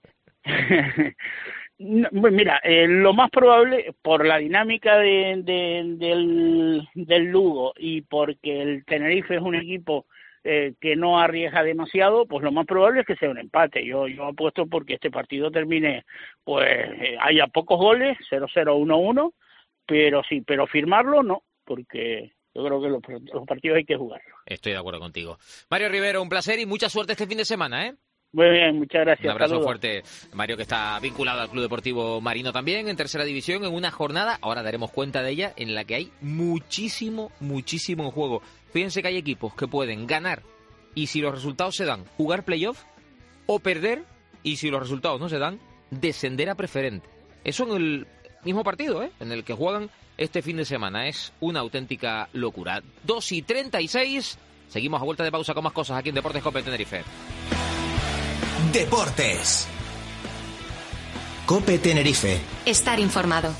No, mira, lo más probable, por la dinámica del Lugo y porque el Tenerife es un equipo que no arriesga demasiado, pues lo más probable es que sea un empate. Yo apuesto porque este partido termine, haya pocos goles, 0-0, 1-1, pero firmarlo no, porque yo creo que los partidos hay que jugarlos. Estoy de acuerdo contigo. Mario Rivero, un placer y mucha suerte este fin de semana, ¿eh? Muy bien, muchas gracias. Un abrazo Saludos. fuerte. Mario, que está vinculado al Club Deportivo Marino también, en tercera división, en una jornada, ahora daremos cuenta de ella, en la que hay muchísimo en juego. Fíjense que hay equipos que pueden ganar y si los resultados se dan, jugar playoff, o perder y si los resultados no se dan, descender a preferente. Eso en el mismo partido, en el que juegan este fin de semana. Es una auténtica locura. 2:36, seguimos a vuelta de pausa con más cosas aquí en Deportes COPE Tenerife. Deportes. COPE Tenerife. Estar informado.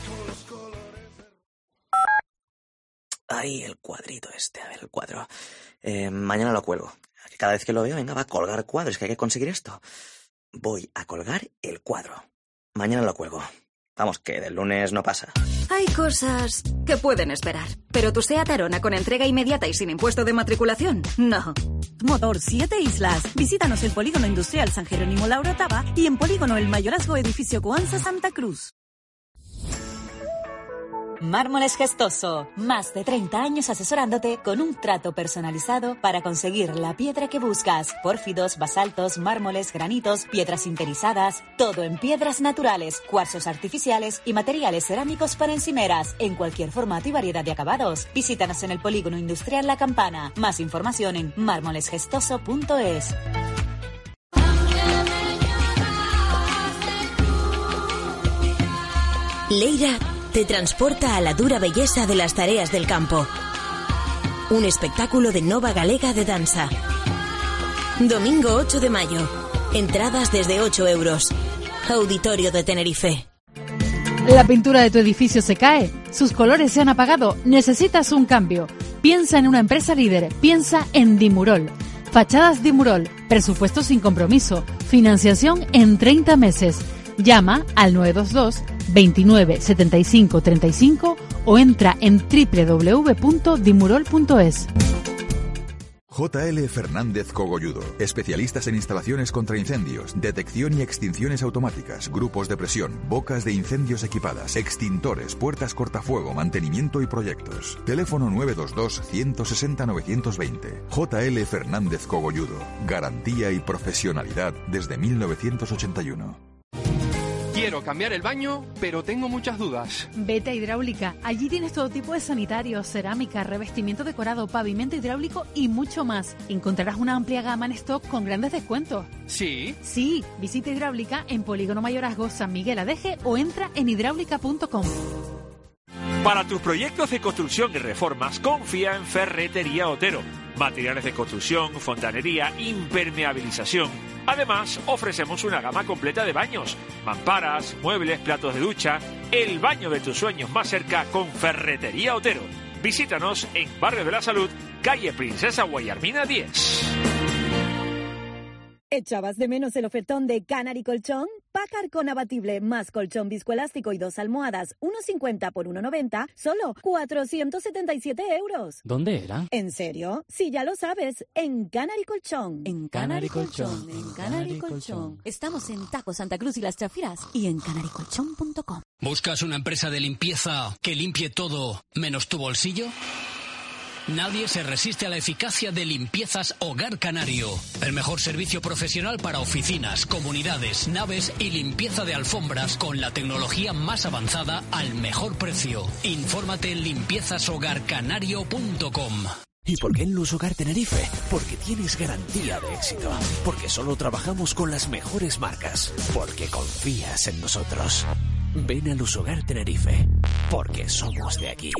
Ay, el cuadrito este, a ver, el cuadro. Mañana lo cuelgo. Cada vez que lo veo, venga, va a colgar cuadros, que hay que conseguir esto. Voy a colgar el cuadro. Mañana lo cuelgo. Vamos, que del lunes no pasa. Hay cosas que pueden esperar, pero tu SEAT Arona con entrega inmediata y sin impuesto de matriculación, no. Motor 7 Islas. Visítanos en Polígono Industrial San Jerónimo La Orotava y en Polígono El Mayorazgo Edificio Coanza Santa Cruz. Mármoles Gestoso. Más de 30 años asesorándote con un trato personalizado para conseguir la piedra que buscas. Pórfidos, basaltos, mármoles, granitos, piedras sinterizadas. Todo en piedras naturales, cuarzos artificiales y materiales cerámicos para encimeras. En cualquier formato y variedad de acabados. Visítanos en el Polígono Industrial La Campana. Más información en mármolesgestoso.es. Leira te transporta a la dura belleza de las tareas del campo. Un espectáculo de Nova Galega de danza. Domingo 8 de mayo. Entradas desde 8 euros. Auditorio de Tenerife. La pintura de tu edificio se cae, sus colores se han apagado, necesitas un cambio. Piensa en una empresa líder, piensa en Dimurol. Fachadas Dimurol, presupuesto sin compromiso, financiación en 30 meses. Llama al 922 29 75 35 o entra en www.dimurol.es. JL Fernández Cogolludo, especialistas en instalaciones contra incendios, detección y extinciones automáticas, grupos de presión, bocas de incendios equipadas, extintores, puertas cortafuego, mantenimiento y proyectos. Teléfono 922 160 920. JL Fernández Cogolludo, garantía y profesionalidad desde 1981. Quiero cambiar el baño, pero tengo muchas dudas. Vete a Hidráulica. Allí tienes todo tipo de sanitarios, cerámica, revestimiento decorado, pavimento hidráulico y mucho más. Encontrarás una amplia gama en stock con grandes descuentos. ¿Sí? Sí, visita Hidráulica en Polígono Mayorazgo, San Miguel Adeje o entra en hidráulica.com. Para tus proyectos de construcción y reformas, confía en Ferretería Otero. Materiales de construcción, fontanería, impermeabilización. Además, ofrecemos una gama completa de baños, mamparas, muebles, platos de ducha. El baño de tus sueños más cerca con Ferretería Otero. Visítanos en Barrio de la Salud, calle Princesa Guayarmina 10. ¿Echabas de menos el ofertón de Canary Colchón? Packard con abatible más colchón viscoelástico y 2 almohadas, 1,50 por 1,90, solo 477 euros. ¿Dónde era? ¿En serio? Si ya lo sabes, en Canary Colchón. En Canary Colchón. En Canary Colchón. Estamos en Taco Santa Cruz y Las Chafiras y en canarycolchón.com. ¿Buscas una empresa de limpieza que limpie todo menos tu bolsillo? Nadie se resiste a la eficacia de Limpiezas Hogar Canario. El mejor servicio profesional para oficinas, comunidades, naves y limpieza de alfombras con la tecnología más avanzada al mejor precio. Infórmate en limpiezashogarcanario.com. ¿Y por qué en Luz Hogar Tenerife? Porque tienes garantía de éxito. Porque solo trabajamos con las mejores marcas. Porque confías en nosotros. Ven a Luz Hogar Tenerife. Porque somos de aquí.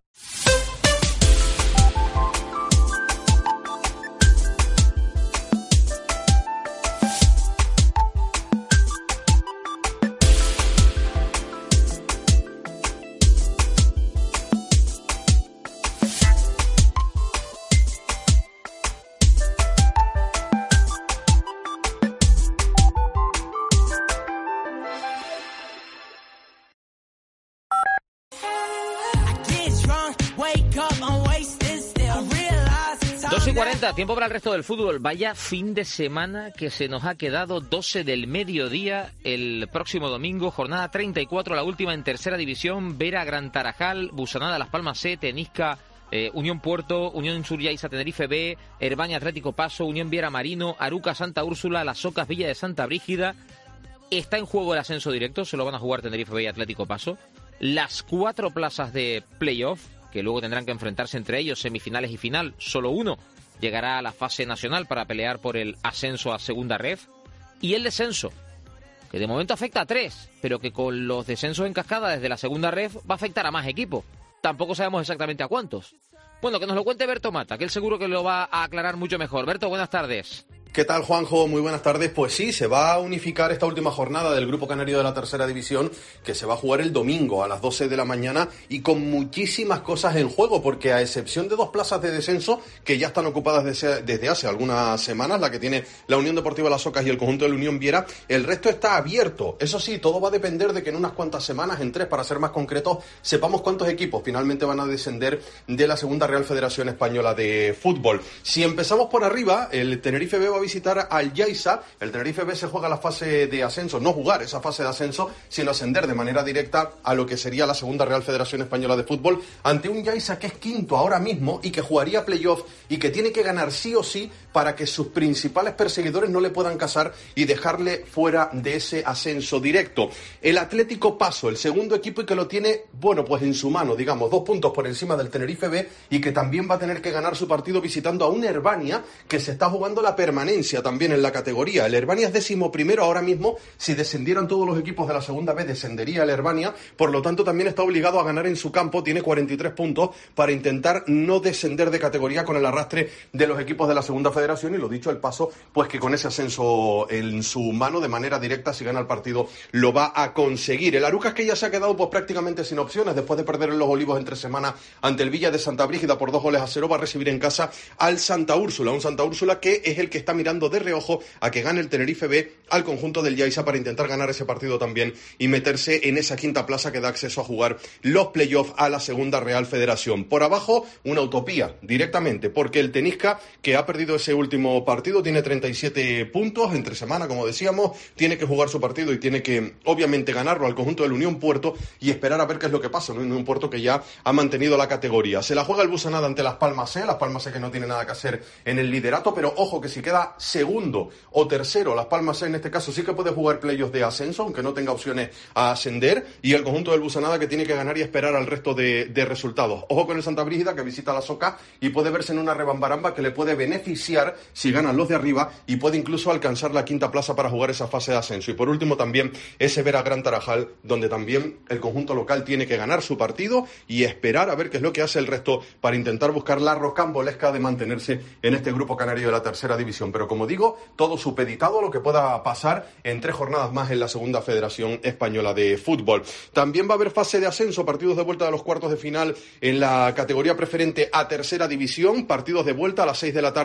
Tiempo para el resto del fútbol. Vaya fin de semana que se nos ha quedado. 12 del mediodía el próximo domingo, jornada 34, la última en tercera división. Vera, Gran Tarajal, Busanada, Las Palmas C, Tenisca, Unión Puerto, Unión Suryaisa, Tenerife B, Herbaña, Atlético Paso, Unión Viera Marino, Aruca, Santa Úrsula, Las Ocas, Villa de Santa Brígida. Está en juego el ascenso directo, se lo van a jugar Tenerife B y Atlético Paso. Las 4 plazas de playoff, que luego tendrán que enfrentarse entre ellos, semifinales y final. Solo uno llegará a la fase nacional para pelear por el ascenso a segunda ref. Y el descenso, que de momento afecta a 3, pero que con los descensos en cascada desde la segunda ref va a afectar a más equipos. Tampoco sabemos exactamente a cuántos. Bueno, que nos lo cuente Berto Mata, que él seguro que lo va a aclarar mucho mejor. Berto, buenas tardes. ¿Qué tal, Juanjo? Muy buenas tardes. Pues sí, se va a unificar esta última jornada del Grupo Canario de la Tercera División, que se va a jugar el domingo a las 12 de la mañana y con muchísimas cosas en juego, porque a excepción de 2 plazas de descenso que ya están ocupadas desde hace algunas semanas, la que tiene la Unión Deportiva Las Ocas y el conjunto de la Unión Viera, el resto está abierto. Eso sí, todo va a depender de que en unas cuantas semanas, en 3 para ser más concretos, sepamos cuántos equipos finalmente van a descender de la Segunda Real Federación Española de Fútbol. Si empezamos por arriba, el Tenerife B va a visitar al Yaiza. El Tenerife B se juega la fase de ascenso, no jugar esa fase de ascenso, sino ascender de manera directa a lo que sería la Segunda Real Federación Española de Fútbol, ante un Yaiza que es quinto ahora mismo y que jugaría playoff y que tiene que ganar sí o sí para que sus principales perseguidores no le puedan casar y dejarle fuera de ese ascenso directo. El Atlético Paso, el segundo equipo y que lo tiene, bueno, pues en su mano, digamos, 2 puntos por encima del Tenerife B y que también va a tener que ganar su partido visitando a un Herbaña que se está jugando la permanencia también en la categoría. El Herbaña es 11º ahora mismo. Si descendieran todos los equipos de la segunda vez, descendería el Herbaña. Por lo tanto, también está obligado a ganar en su campo. Tiene 43 puntos para intentar no descender de categoría con el arrastre de los equipos de la segunda federación. Y lo dicho, el Paso, pues que con ese ascenso en su mano, de manera directa, si gana el partido, lo va a conseguir. El Arucas, que ya se ha quedado pues prácticamente sin opciones después de perder en Los Olivos entre semana ante el Villa de Santa Brígida por 2-0, va a recibir en casa al Santa Úrsula. Un Santa Úrsula que es el que está mirando de reojo a que gane el Tenerife B al conjunto del Yaiza para intentar ganar ese partido también y meterse en esa quinta plaza que da acceso a jugar los playoffs a la Segunda Real Federación. Por abajo, una utopía directamente, porque el Tenisca, que ha perdido ese último partido, tiene 37 puntos entre semana, como decíamos, tiene que jugar su partido y tiene que, obviamente, ganarlo al conjunto del Unión Puerto y esperar a ver qué es lo que pasa. Un Unión Puerto que ya ha mantenido la categoría. Se la juega el Busanada ante Las Palmas C, Las Palmas C que no tiene nada que hacer en el liderato, pero ojo que si queda segundo o tercero, Las Palmas C en este caso sí que puede jugar playoffs de ascenso, aunque no tenga opciones a ascender, y el conjunto del Busanada que tiene que ganar y esperar al resto de resultados. Ojo con el Santa Brígida que visita Las Ocas y puede verse en una rebambaramba que le puede beneficiar si ganan los de arriba y puede incluso alcanzar la quinta plaza para jugar esa fase de ascenso. Y por último también ese Vera Gran Tarajal, donde también el conjunto local tiene que ganar su partido y esperar a ver qué es lo que hace el resto para intentar buscar la rocambolesca de mantenerse en este grupo canario de la tercera división. Pero como digo, todo supeditado a lo que pueda pasar en 3 jornadas más en la Segunda Federación Española de Fútbol. También va a haber fase de ascenso, partidos de vuelta de los cuartos de final en la categoría preferente a tercera división, partidos de vuelta a las 6 de la tarde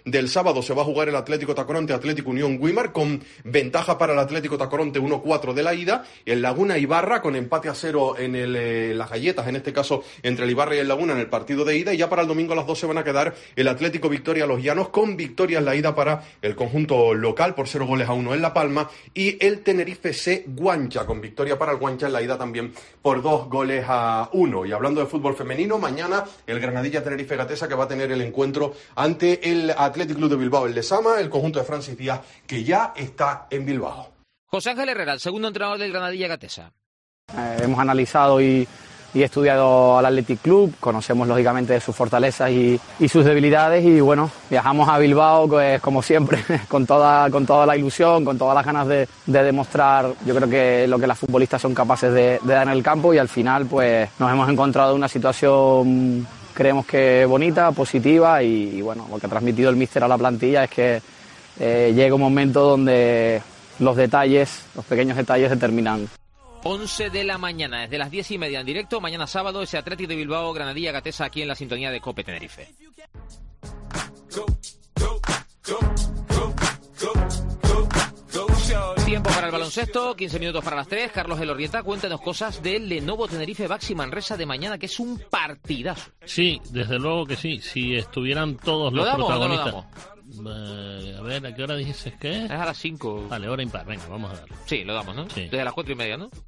del sábado se va a jugar el Atlético Tacoronte, Atlético Unión Güímar, con ventaja para el Atlético Tacoronte 1-4 de la ida. El Laguna Ibarra con empate a 0 en las galletas, en este caso entre el Ibarra y el Laguna en el partido de ida. Y ya para el domingo a las 2 se van a quedar el Atlético Victoria Los Llanos, con victoria en la ida para el conjunto local por 0-1 en La Palma, y el Tenerife C Guancha, con victoria para el Guancha en la ida también por 2-1. Y hablando de fútbol femenino, mañana el Granadilla Tenerife Gatesa, que va a tener el encuentro ante el Athletic Club de Bilbao, el Lezama, el conjunto de Francis Díaz, que ya está en Bilbao. José Ángel Herrera, el segundo entrenador del Granadilla Gatesa. Hemos analizado y estudiado al Athletic Club, conocemos lógicamente sus fortalezas y sus debilidades, y bueno, viajamos a Bilbao pues, como siempre, con toda la ilusión, con todas las ganas de demostrar, yo creo que lo que las futbolistas son capaces de dar en el campo, y al final pues nos hemos encontrado en una situación, creemos que bonita, positiva, y bueno, lo que ha transmitido el míster a la plantilla es que llega un momento donde los pequeños detalles determinan. 11 de la mañana, desde las 10:30 en directo. Mañana sábado, ese Atlético de Bilbao, Granadilla Gatesa, aquí en la sintonía de COPE Tenerife. Tiempo para el baloncesto, 15 minutos para las 3. Carlos Elorrieta, cuéntanos cosas del Lenovo Tenerife Baxi Manresa de mañana, que es un partidazo. Sí, desde luego que sí. Si estuvieran todos los protagonistas. A ver, ¿a qué hora dijiste que es? Es a las 5. Vale, hora impar, venga, vamos a darlo. Sí, lo damos, ¿no? Sí. Desde las 4:30, ¿no?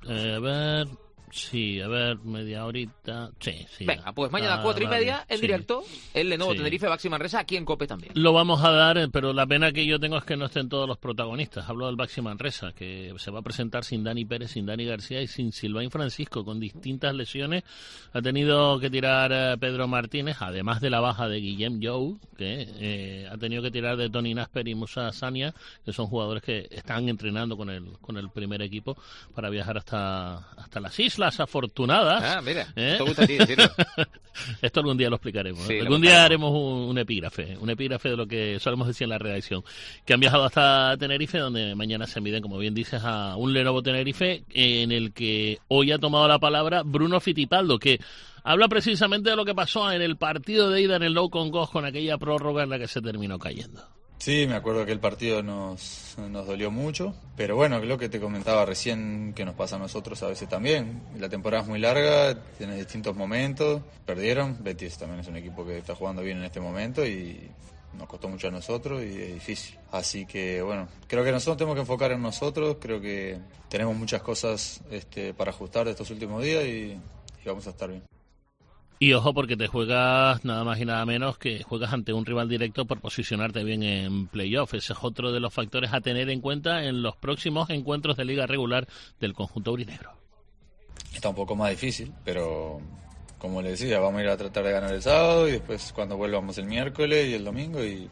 A ver, media horita. Sí. Venga, pues mañana a las 4:30 en directo, el Lenovo Tenerife Baxi Manresa, aquí en COPE también. Lo vamos a dar, pero la pena que yo tengo es que no estén todos los protagonistas. Hablo del Baxi Manresa, que se va a presentar sin Dani Pérez, sin Dani García y sin Silvain Francisco, con distintas lesiones. Ha tenido que tirar Pedro Martínez, además de la baja de Guillem Jou, que ha tenido que tirar de Tony Nasper y Musa Sania, que son jugadores que están entrenando con el primer equipo para viajar hasta las Islas Afortunadas. Ah, mira, esto gusta a ti decirlo. Esto algún día lo explicaremos. Sí, algún día haremos un epígrafe de lo que solemos decir en la redacción. Que han viajado hasta Tenerife, donde mañana se miden, como bien dices, a un Lenovo Tenerife, en el que hoy ha tomado la palabra Bruno Fittipaldo, que habla precisamente de lo que pasó en el partido de ida en el Nou Congost, con aquella prórroga en la que se terminó cayendo. Sí, me acuerdo que el partido nos dolió mucho, pero bueno, lo que te comentaba recién que nos pasa a nosotros a veces también. La temporada es muy larga, tiene distintos momentos, perdieron, Betis también es un equipo que está jugando bien en este momento y nos costó mucho a nosotros y es difícil. Así que bueno, creo que nosotros tenemos que enfocar en nosotros, creo que tenemos muchas cosas para ajustar de estos últimos días y vamos a estar bien. Y ojo, porque te juegas nada más y nada menos que juegas ante un rival directo por posicionarte bien en playoff. Ese es otro de los factores a tener en cuenta en los próximos encuentros de liga regular del conjunto aurinegro. Está un poco más difícil, pero como le decía, vamos a ir a tratar de ganar el sábado y después cuando vuelvamos el miércoles y el domingo y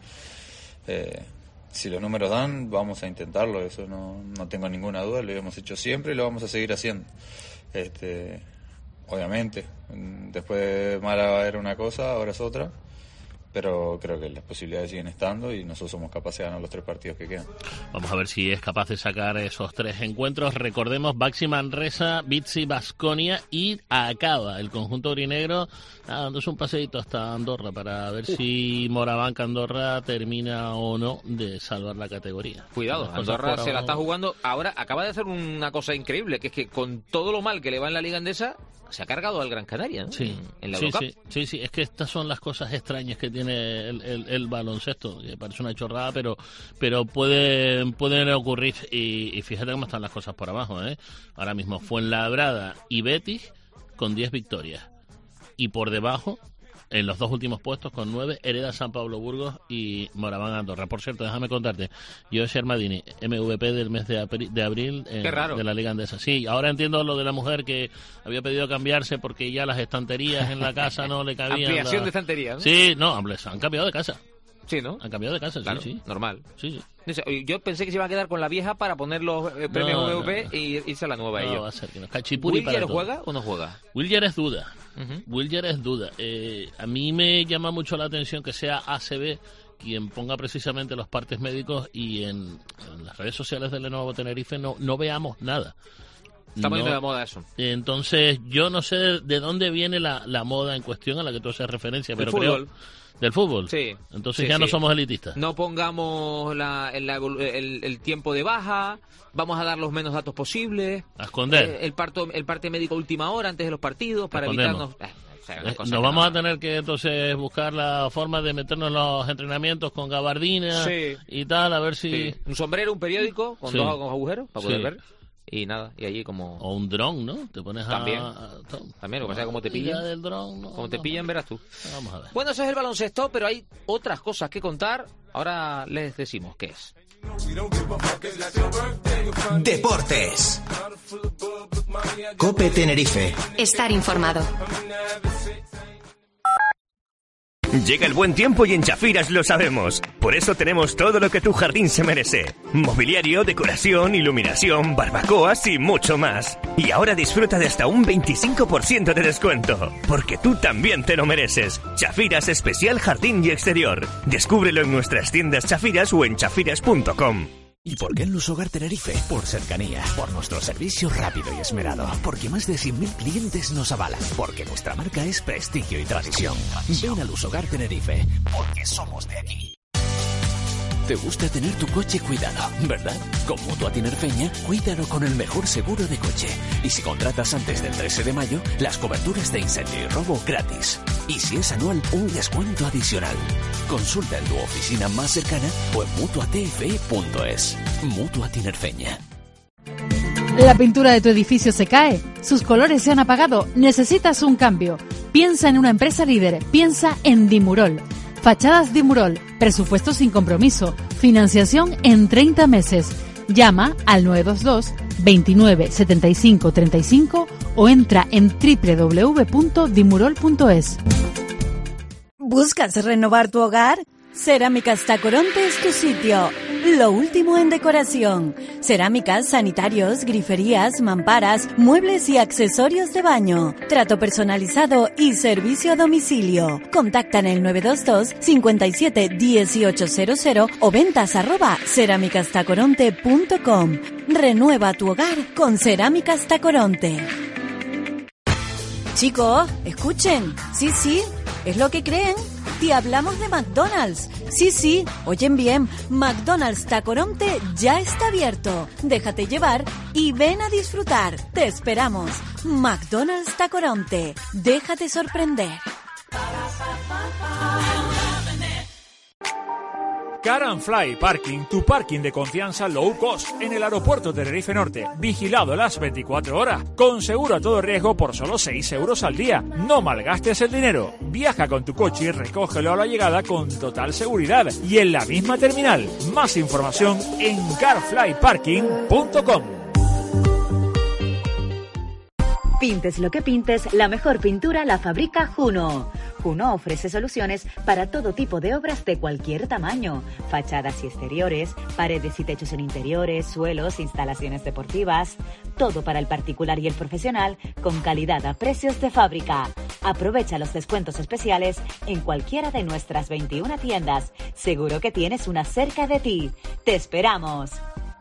si los números dan, vamos a intentarlo. Eso no tengo ninguna duda, lo hemos hecho siempre y lo vamos a seguir haciendo. Obviamente, después de Mara era una cosa, ahora es otra, pero creo que las posibilidades siguen estando y nosotros somos capaces de ganar los 3 partidos que quedan. Vamos a ver si es capaz de sacar esos 3 encuentros. Recordemos, Baxi Manresa, Vitzi Baskonia y acaba el conjunto aurinegro dándose un paseíto hasta Andorra para ver si Morabanca Andorra termina o no de salvar la categoría. Cuidado, Andorra se la está jugando. Ahora acaba de hacer una cosa increíble, que es que con todo lo mal que le va en la Liga Endesa, se ha cargado al Gran Canaria, ¿no? Sí, en la Eurocup. Sí, es que estas son las cosas extrañas que tiene el baloncesto, que parece una chorrada, pero pueden ocurrir, y fíjate cómo están las cosas por abajo, ¿eh? Ahora mismo Fuenlabrada y Betis con 10 victorias, y por debajo, en los 2 últimos puestos con 9, Hereda San Pablo Burgos y Moraván Andorra. Por cierto, déjame contarte, yo Shermadini, MVP del mes de abril de la Liga Endesa. Sí, ahora entiendo lo de la mujer que había pedido cambiarse porque ya las estanterías en la casa no le cabían. Ampliación de estantería, ¿no? Sí, no, han cambiado de casa. Sí, ¿no? Han cambiado de casa, claro, sí. Normal. Sí. Yo pensé que se iba a quedar con la vieja para poner los premios MVP y irse a la nueva ellos. No, va a ser que no. Cachipuri para todo. ¿Wilger juega o no juega? Wilger es duda. Wilger es duda. A mí me llama mucho la atención que sea ACB quien ponga precisamente los partes médicos y en las redes sociales del Lenovo Tenerife no veamos nada. Está poniendo de moda eso. Entonces, yo no sé de dónde viene la moda en cuestión a la que tú haces referencia, pero fútbol. creo... ¿Del fútbol? Sí. Entonces Sí, ya no sí. somos elitistas. No pongamos el tiempo de baja, vamos a dar los menos datos posibles. A esconder. El parte médico a última hora antes de los partidos para Escondemos. evitarnos... una cosa Nos que vamos no- a tener que entonces buscar la forma de meternos en los entrenamientos con gabardina Sí. y tal, a ver si... Sí. Un sombrero, un periódico con Sí. dos agujeros para poder Sí. ver. Y nada, y allí como... O un dron, ¿no? Te pones También. También, lo que pasa es que como te Ya pillan, del dron, no, como te no. pillan verás tú. Vamos a ver. Bueno, eso es el baloncesto, pero hay otras cosas que contar. Ahora les decimos qué es. Deportes. Cope Tenerife. Estar informado. Llega el buen tiempo y en Chafiras lo sabemos. Por eso tenemos todo lo que tu jardín se merece. Mobiliario, decoración, iluminación, barbacoas y mucho más. Y ahora disfruta de hasta un 25% de descuento. Porque tú también te lo mereces. Chafiras Especial Jardín y Exterior. Descúbrelo en nuestras tiendas Chafiras o en chafiras.com. ¿Y por qué en Luz Hogar Tenerife? Por cercanía, por nuestro servicio rápido y esmerado, porque más de 100.000 clientes nos avalan, porque nuestra marca es prestigio y tradición. Ven a Luz Hogar Tenerife, porque somos de aquí. Te gusta tener tu coche cuidado, ¿verdad? Con Mutua Tinerfeña, cuídalo con el mejor seguro de coche. Y si contratas antes del 13 de mayo, las coberturas de incendio y robo gratis. Y si es anual, un descuento adicional. Consulta en tu oficina más cercana o en mutuatfe.es. Mutua Tinerfeña. La pintura de tu edificio se cae, sus colores se han apagado, necesitas un cambio. Piensa en una empresa líder, piensa en Dimurol. Fachadas Dimurol, presupuesto sin compromiso, financiación en 30 meses. Llama al 922 29 75 35 o entra en www.dimurol.es. ¿Buscas renovar tu hogar? Cerámicas Tacoronte es tu sitio. Lo último en decoración. Cerámicas, sanitarios, griferías, mamparas, muebles y accesorios de baño. Trato personalizado y servicio a domicilio. Contacta en el 922 57 1800 o ventas@cerámicastacoronte.com. Renueva tu hogar con Cerámicas Tacoronte. Chicos, escuchen. Sí, es lo que creen. Te hablamos de McDonald's. Sí, oyen bien, McDonald's Tacoronte ya está abierto. Déjate llevar y ven a disfrutar. Te esperamos. McDonald's Tacoronte. Déjate sorprender. Car and Fly Parking, tu parking de confianza low cost en el aeropuerto Tenerife Norte, vigilado las 24 horas, con seguro a todo riesgo por solo 6 euros al día. No malgastes el dinero, viaja con tu coche y recógelo a la llegada con total seguridad y en la misma terminal. Más información en carflyparking.com. Pintes lo que pintes, la mejor pintura la fabrica Juno. Juno ofrece soluciones para todo tipo de obras de cualquier tamaño. Fachadas y exteriores, paredes y techos en interiores, suelos, instalaciones deportivas. Todo para el particular y el profesional, con calidad a precios de fábrica. Aprovecha los descuentos especiales en cualquiera de nuestras 21 tiendas. Seguro que tienes una cerca de ti. ¡Te esperamos!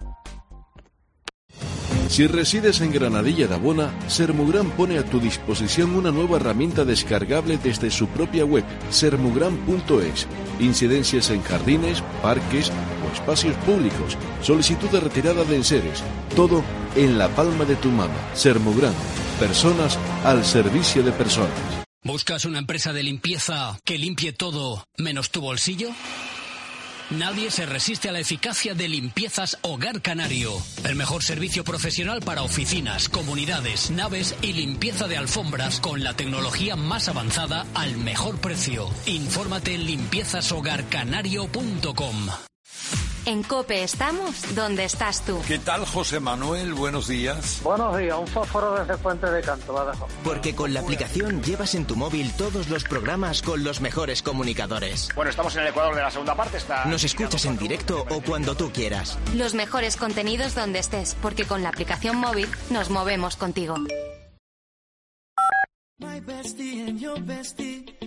Si resides en Granadilla de Abona, Sermugran pone a tu disposición una nueva herramienta descargable desde su propia web, sermugran.es. Incidencias en jardines, parques o espacios públicos, solicitud de retirada de enseres, todo en la palma de tu mano. Sermugran, personas al servicio de personas. ¿Buscas una empresa de limpieza que limpie todo menos tu bolsillo? Nadie se resiste a la eficacia de Limpiezas Hogar Canario. El mejor servicio profesional para oficinas, comunidades, naves y limpieza de alfombras con la tecnología más avanzada al mejor precio. Infórmate en limpiezashogarcanario.com. En COPE estamos donde estás tú. ¿Qué tal, José Manuel? Buenos días. Buenos días, un fósforo desde Fuente de Canto, Badajoz. Porque con la aplicación llevas en tu móvil todos los programas con los mejores comunicadores. Bueno, estamos en el Ecuador de la segunda parte. Nos escuchas en directo o cuando tú quieras. Los mejores contenidos donde estés, porque con la aplicación móvil nos movemos contigo. My bestie and your bestie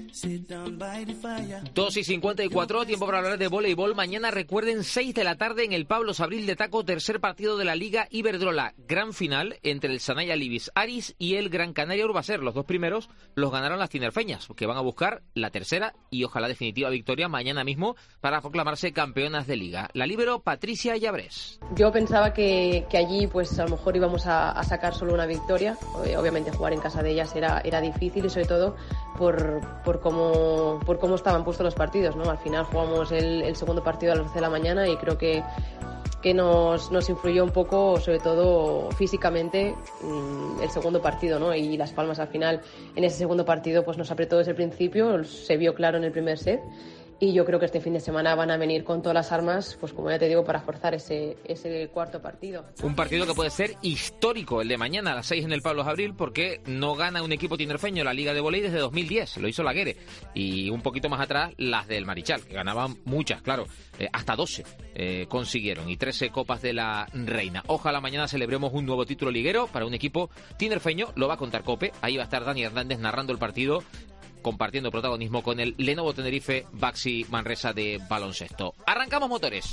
2:54, tiempo para hablar de voleibol. Mañana, recuerden, 6 de la tarde en el Pablo Sabril de Taco, tercer partido de la Liga Iberdrola. Gran final entre el Sanaya Libis Aris y el Gran Canaria Urbaser. Los dos primeros los ganaron las tinerfeñas, que van a buscar la tercera y ojalá definitiva victoria mañana mismo para proclamarse campeonas de Liga. La líbero Patricia Llabrés. Yo pensaba que allí pues a lo mejor íbamos a sacar solo una victoria. Obviamente jugar en casa de ellas era difícil, y sobre todo por cómo estaban puestos los partidos, ¿no? Al final jugamos el segundo partido a las 12 de la mañana y creo que nos influyó un poco, sobre todo físicamente, el segundo partido, ¿no? Y Las Palmas al final en ese segundo partido pues nos apretó desde el principio, se vio claro en el primer set. Y yo creo que este fin de semana van a venir con todas las armas, pues como ya te digo, para forzar ese cuarto partido. Un partido que puede ser histórico, el de mañana a las 6 en el Pablo Sabril, porque no gana un equipo tinerfeño la Liga de Voley desde 2010, lo hizo la Guere. Y un poquito más atrás las del Marichal, que ganaban muchas, claro, hasta 12 consiguieron, y 13 copas de la Reina. Ojalá mañana celebremos un nuevo título liguero para un equipo tinerfeño, lo va a contar COPE, ahí va a estar Dani Hernández narrando el partido, compartiendo protagonismo con el Lenovo Tenerife Baxi Manresa de baloncesto. Arrancamos motores.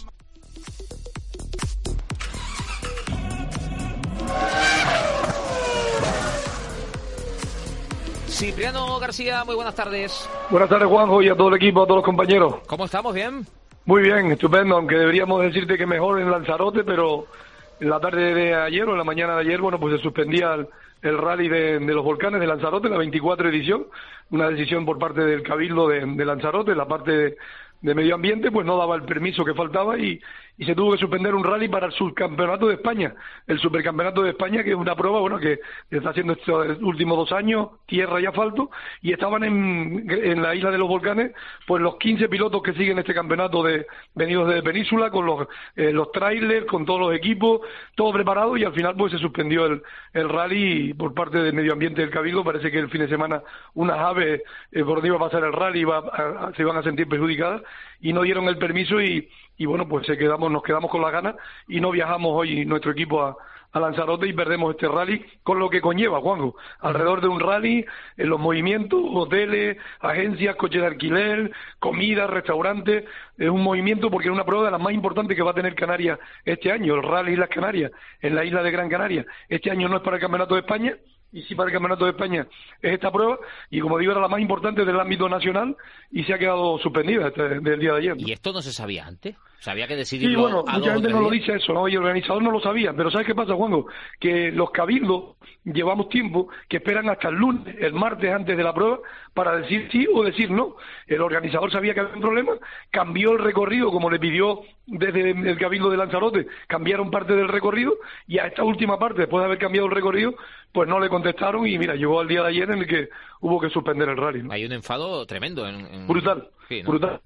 Cipriano García, muy buenas tardes. Buenas tardes, Juanjo, y a todo el equipo, a todos los compañeros. ¿Cómo estamos? ¿Bien? Muy bien, estupendo, aunque deberíamos decirte que mejor en Lanzarote, pero en la tarde de ayer o en la mañana de ayer, bueno, pues se suspendía el rally de los volcanes de Lanzarote, la 24 edición, una decisión por parte del Cabildo de Lanzarote, la parte de medio ambiente, pues no daba el permiso que faltaba y se tuvo que suspender un rally para el subcampeonato de España, el supercampeonato de España, que es una prueba, bueno, que está haciendo estos últimos 2 años, tierra y asfalto, y estaban en la isla de los volcanes, pues los 15 pilotos que siguen este campeonato venidos de Península, con los trailers, con todos los equipos, todo preparado, y al final pues se suspendió el rally por parte del medio ambiente del Cabildo. Parece que el fin de semana unas aves por donde iba a pasar el rally se iban a sentir perjudicadas, y no dieron el permiso, y bueno, pues nos quedamos con las ganas y no viajamos hoy nuestro equipo a Lanzarote y perdemos este rally, con lo que conlleva, Juanjo, alrededor de un rally, en los movimientos, hoteles, agencias, coches de alquiler, comida, restaurantes. Es un movimiento porque es una prueba de las más importantes que va a tener Canarias este año, el Rally Las Canarias, en la isla de Gran Canaria. Este año no es para el Campeonato de España, y sí para el Campeonato de España es esta prueba, y como digo, era la más importante del ámbito nacional, y se ha quedado suspendida desde el día de ayer, ¿no? ¿Y esto no se sabía antes? O sea, había que decidirlo. Sí, bueno, mucha gente no lo dice eso, ¿no? Y el organizador no lo sabía, pero ¿sabes qué pasa, Juanjo? Que los cabildos llevamos tiempo que esperan hasta el lunes, el martes antes de la prueba, para decir sí o decir no. El organizador sabía que había un problema, cambió el recorrido como le pidió desde el Cabildo de Lanzarote, cambiaron parte del recorrido, y a esta última parte, después de haber cambiado el recorrido, pues no le contestaron, y mira, llegó al día de ayer en el que hubo que suspender el rally, ¿no? Hay un enfado tremendo. Brutal, sí, ¿no? Brutal.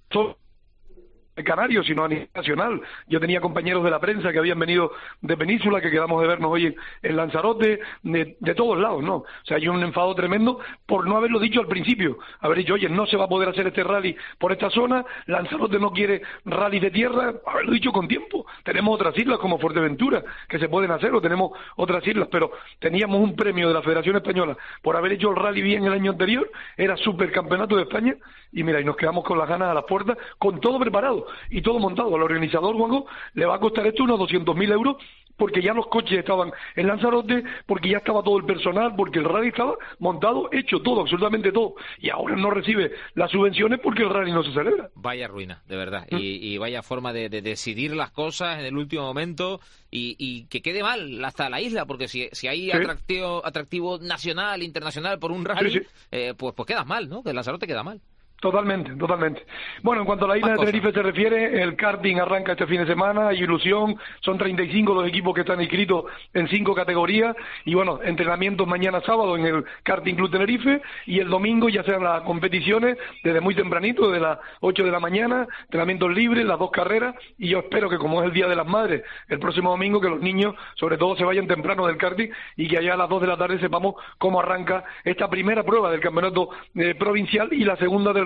Canario, sino a nivel nacional. Yo tenía compañeros de la prensa que habían venido de Península, que quedamos de vernos hoy en Lanzarote, de todos lados, ¿no? O sea, hay un enfado tremendo por no haberlo dicho al principio, haber dicho, oye, no se va a poder hacer este rally por esta zona, Lanzarote no quiere rally de tierra, haberlo dicho con tiempo. Tenemos otras islas como Fuerteventura que se pueden hacer, o tenemos otras islas, pero teníamos un premio de la Federación Española por haber hecho el rally bien el año anterior, era supercampeonato de España, y mira, y nos quedamos con las ganas a las puertas, con todo preparado y todo montado. Al organizador, Juanjo, le va a costar esto unos 200.000 euros, porque ya los coches estaban en Lanzarote, porque ya estaba todo el personal, porque el rally estaba montado, hecho todo, absolutamente todo, y ahora no recibe las subvenciones porque el rally no se celebra. Vaya ruina, de verdad, y vaya forma de decidir las cosas en el último momento, y que quede mal hasta la isla, porque si hay atractivo nacional, internacional por un rally, pues quedas mal, ¿no? Que Lanzarote queda mal. Totalmente. Bueno, en cuanto a la isla de Tenerife se refiere, el karting arranca este fin de semana, hay ilusión, son 35 los equipos que están inscritos en 5 categorías, y bueno, entrenamientos mañana sábado en el Karting Club Tenerife, y el domingo ya sean las competiciones desde muy tempranito, desde las 8 de la mañana, entrenamientos libres, las 2 carreras, y yo espero que, como es el Día de las Madres, el próximo domingo, que los niños, sobre todo, se vayan temprano del karting, y que allá a las 2 de la tarde sepamos cómo arranca esta primera prueba del campeonato provincial y la segunda del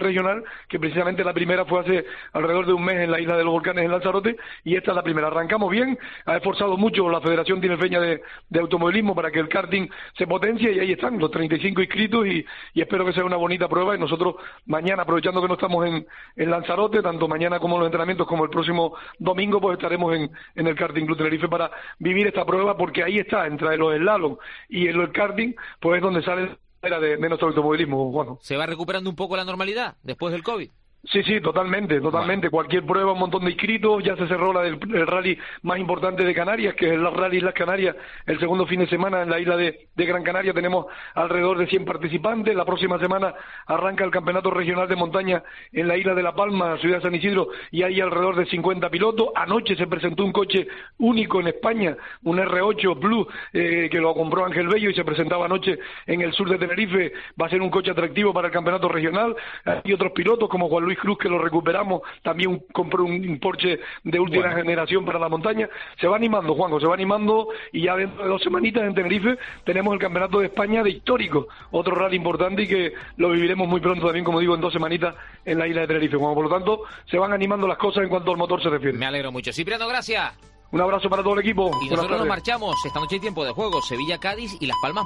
regional, que precisamente la primera fue hace alrededor de un mes en la isla de los Volcanes en Lanzarote, y esta es la primera. Arrancamos bien, ha esforzado mucho la Federación Tinerfeña de Automovilismo para que el karting se potencie, y ahí están los 35 inscritos, y espero que sea una bonita prueba. Y nosotros mañana, aprovechando que no estamos en Lanzarote, tanto mañana como los entrenamientos como el próximo domingo, pues estaremos en el Karting Club Tenerife para vivir esta prueba, porque ahí está, entre los slalom y el karting, pues es donde sale de nuestro automovilismo, Juanjo. ¿Se va recuperando un poco la normalidad después del COVID? Sí, totalmente. Bueno. Cualquier prueba, un montón de inscritos. Ya se cerró el rally más importante de Canarias, que es el Rally Islas Canarias. El segundo fin de semana en la isla de Gran Canaria tenemos alrededor de 100 participantes. La próxima semana arranca el Campeonato Regional de Montaña en la isla de La Palma, ciudad de San Isidro, y hay alrededor de 50 pilotos. Anoche se presentó un coche único en España, un R8 Blue, que lo compró Ángel Bello y se presentaba anoche en el sur de Tenerife. Va a ser un coche atractivo para el Campeonato Regional. Hay otros pilotos como Juan Luis Cruz, que lo recuperamos, también compró un Porsche de última generación para la montaña. Se va animando, Juanjo, y ya dentro de 2 semanitas en Tenerife tenemos el Campeonato de España de Histórico, otro rally importante, y que lo viviremos muy pronto también, como digo, en 2 semanitas en la isla de Tenerife, Juanjo. Por lo tanto, se van animando las cosas en cuanto al motor se refiere. Me alegro mucho. Cipriano, gracias. Un abrazo para todo el equipo. Y nosotros nos marchamos. Esta noche hay tiempo de juego. Sevilla, Cádiz y Las Palmas.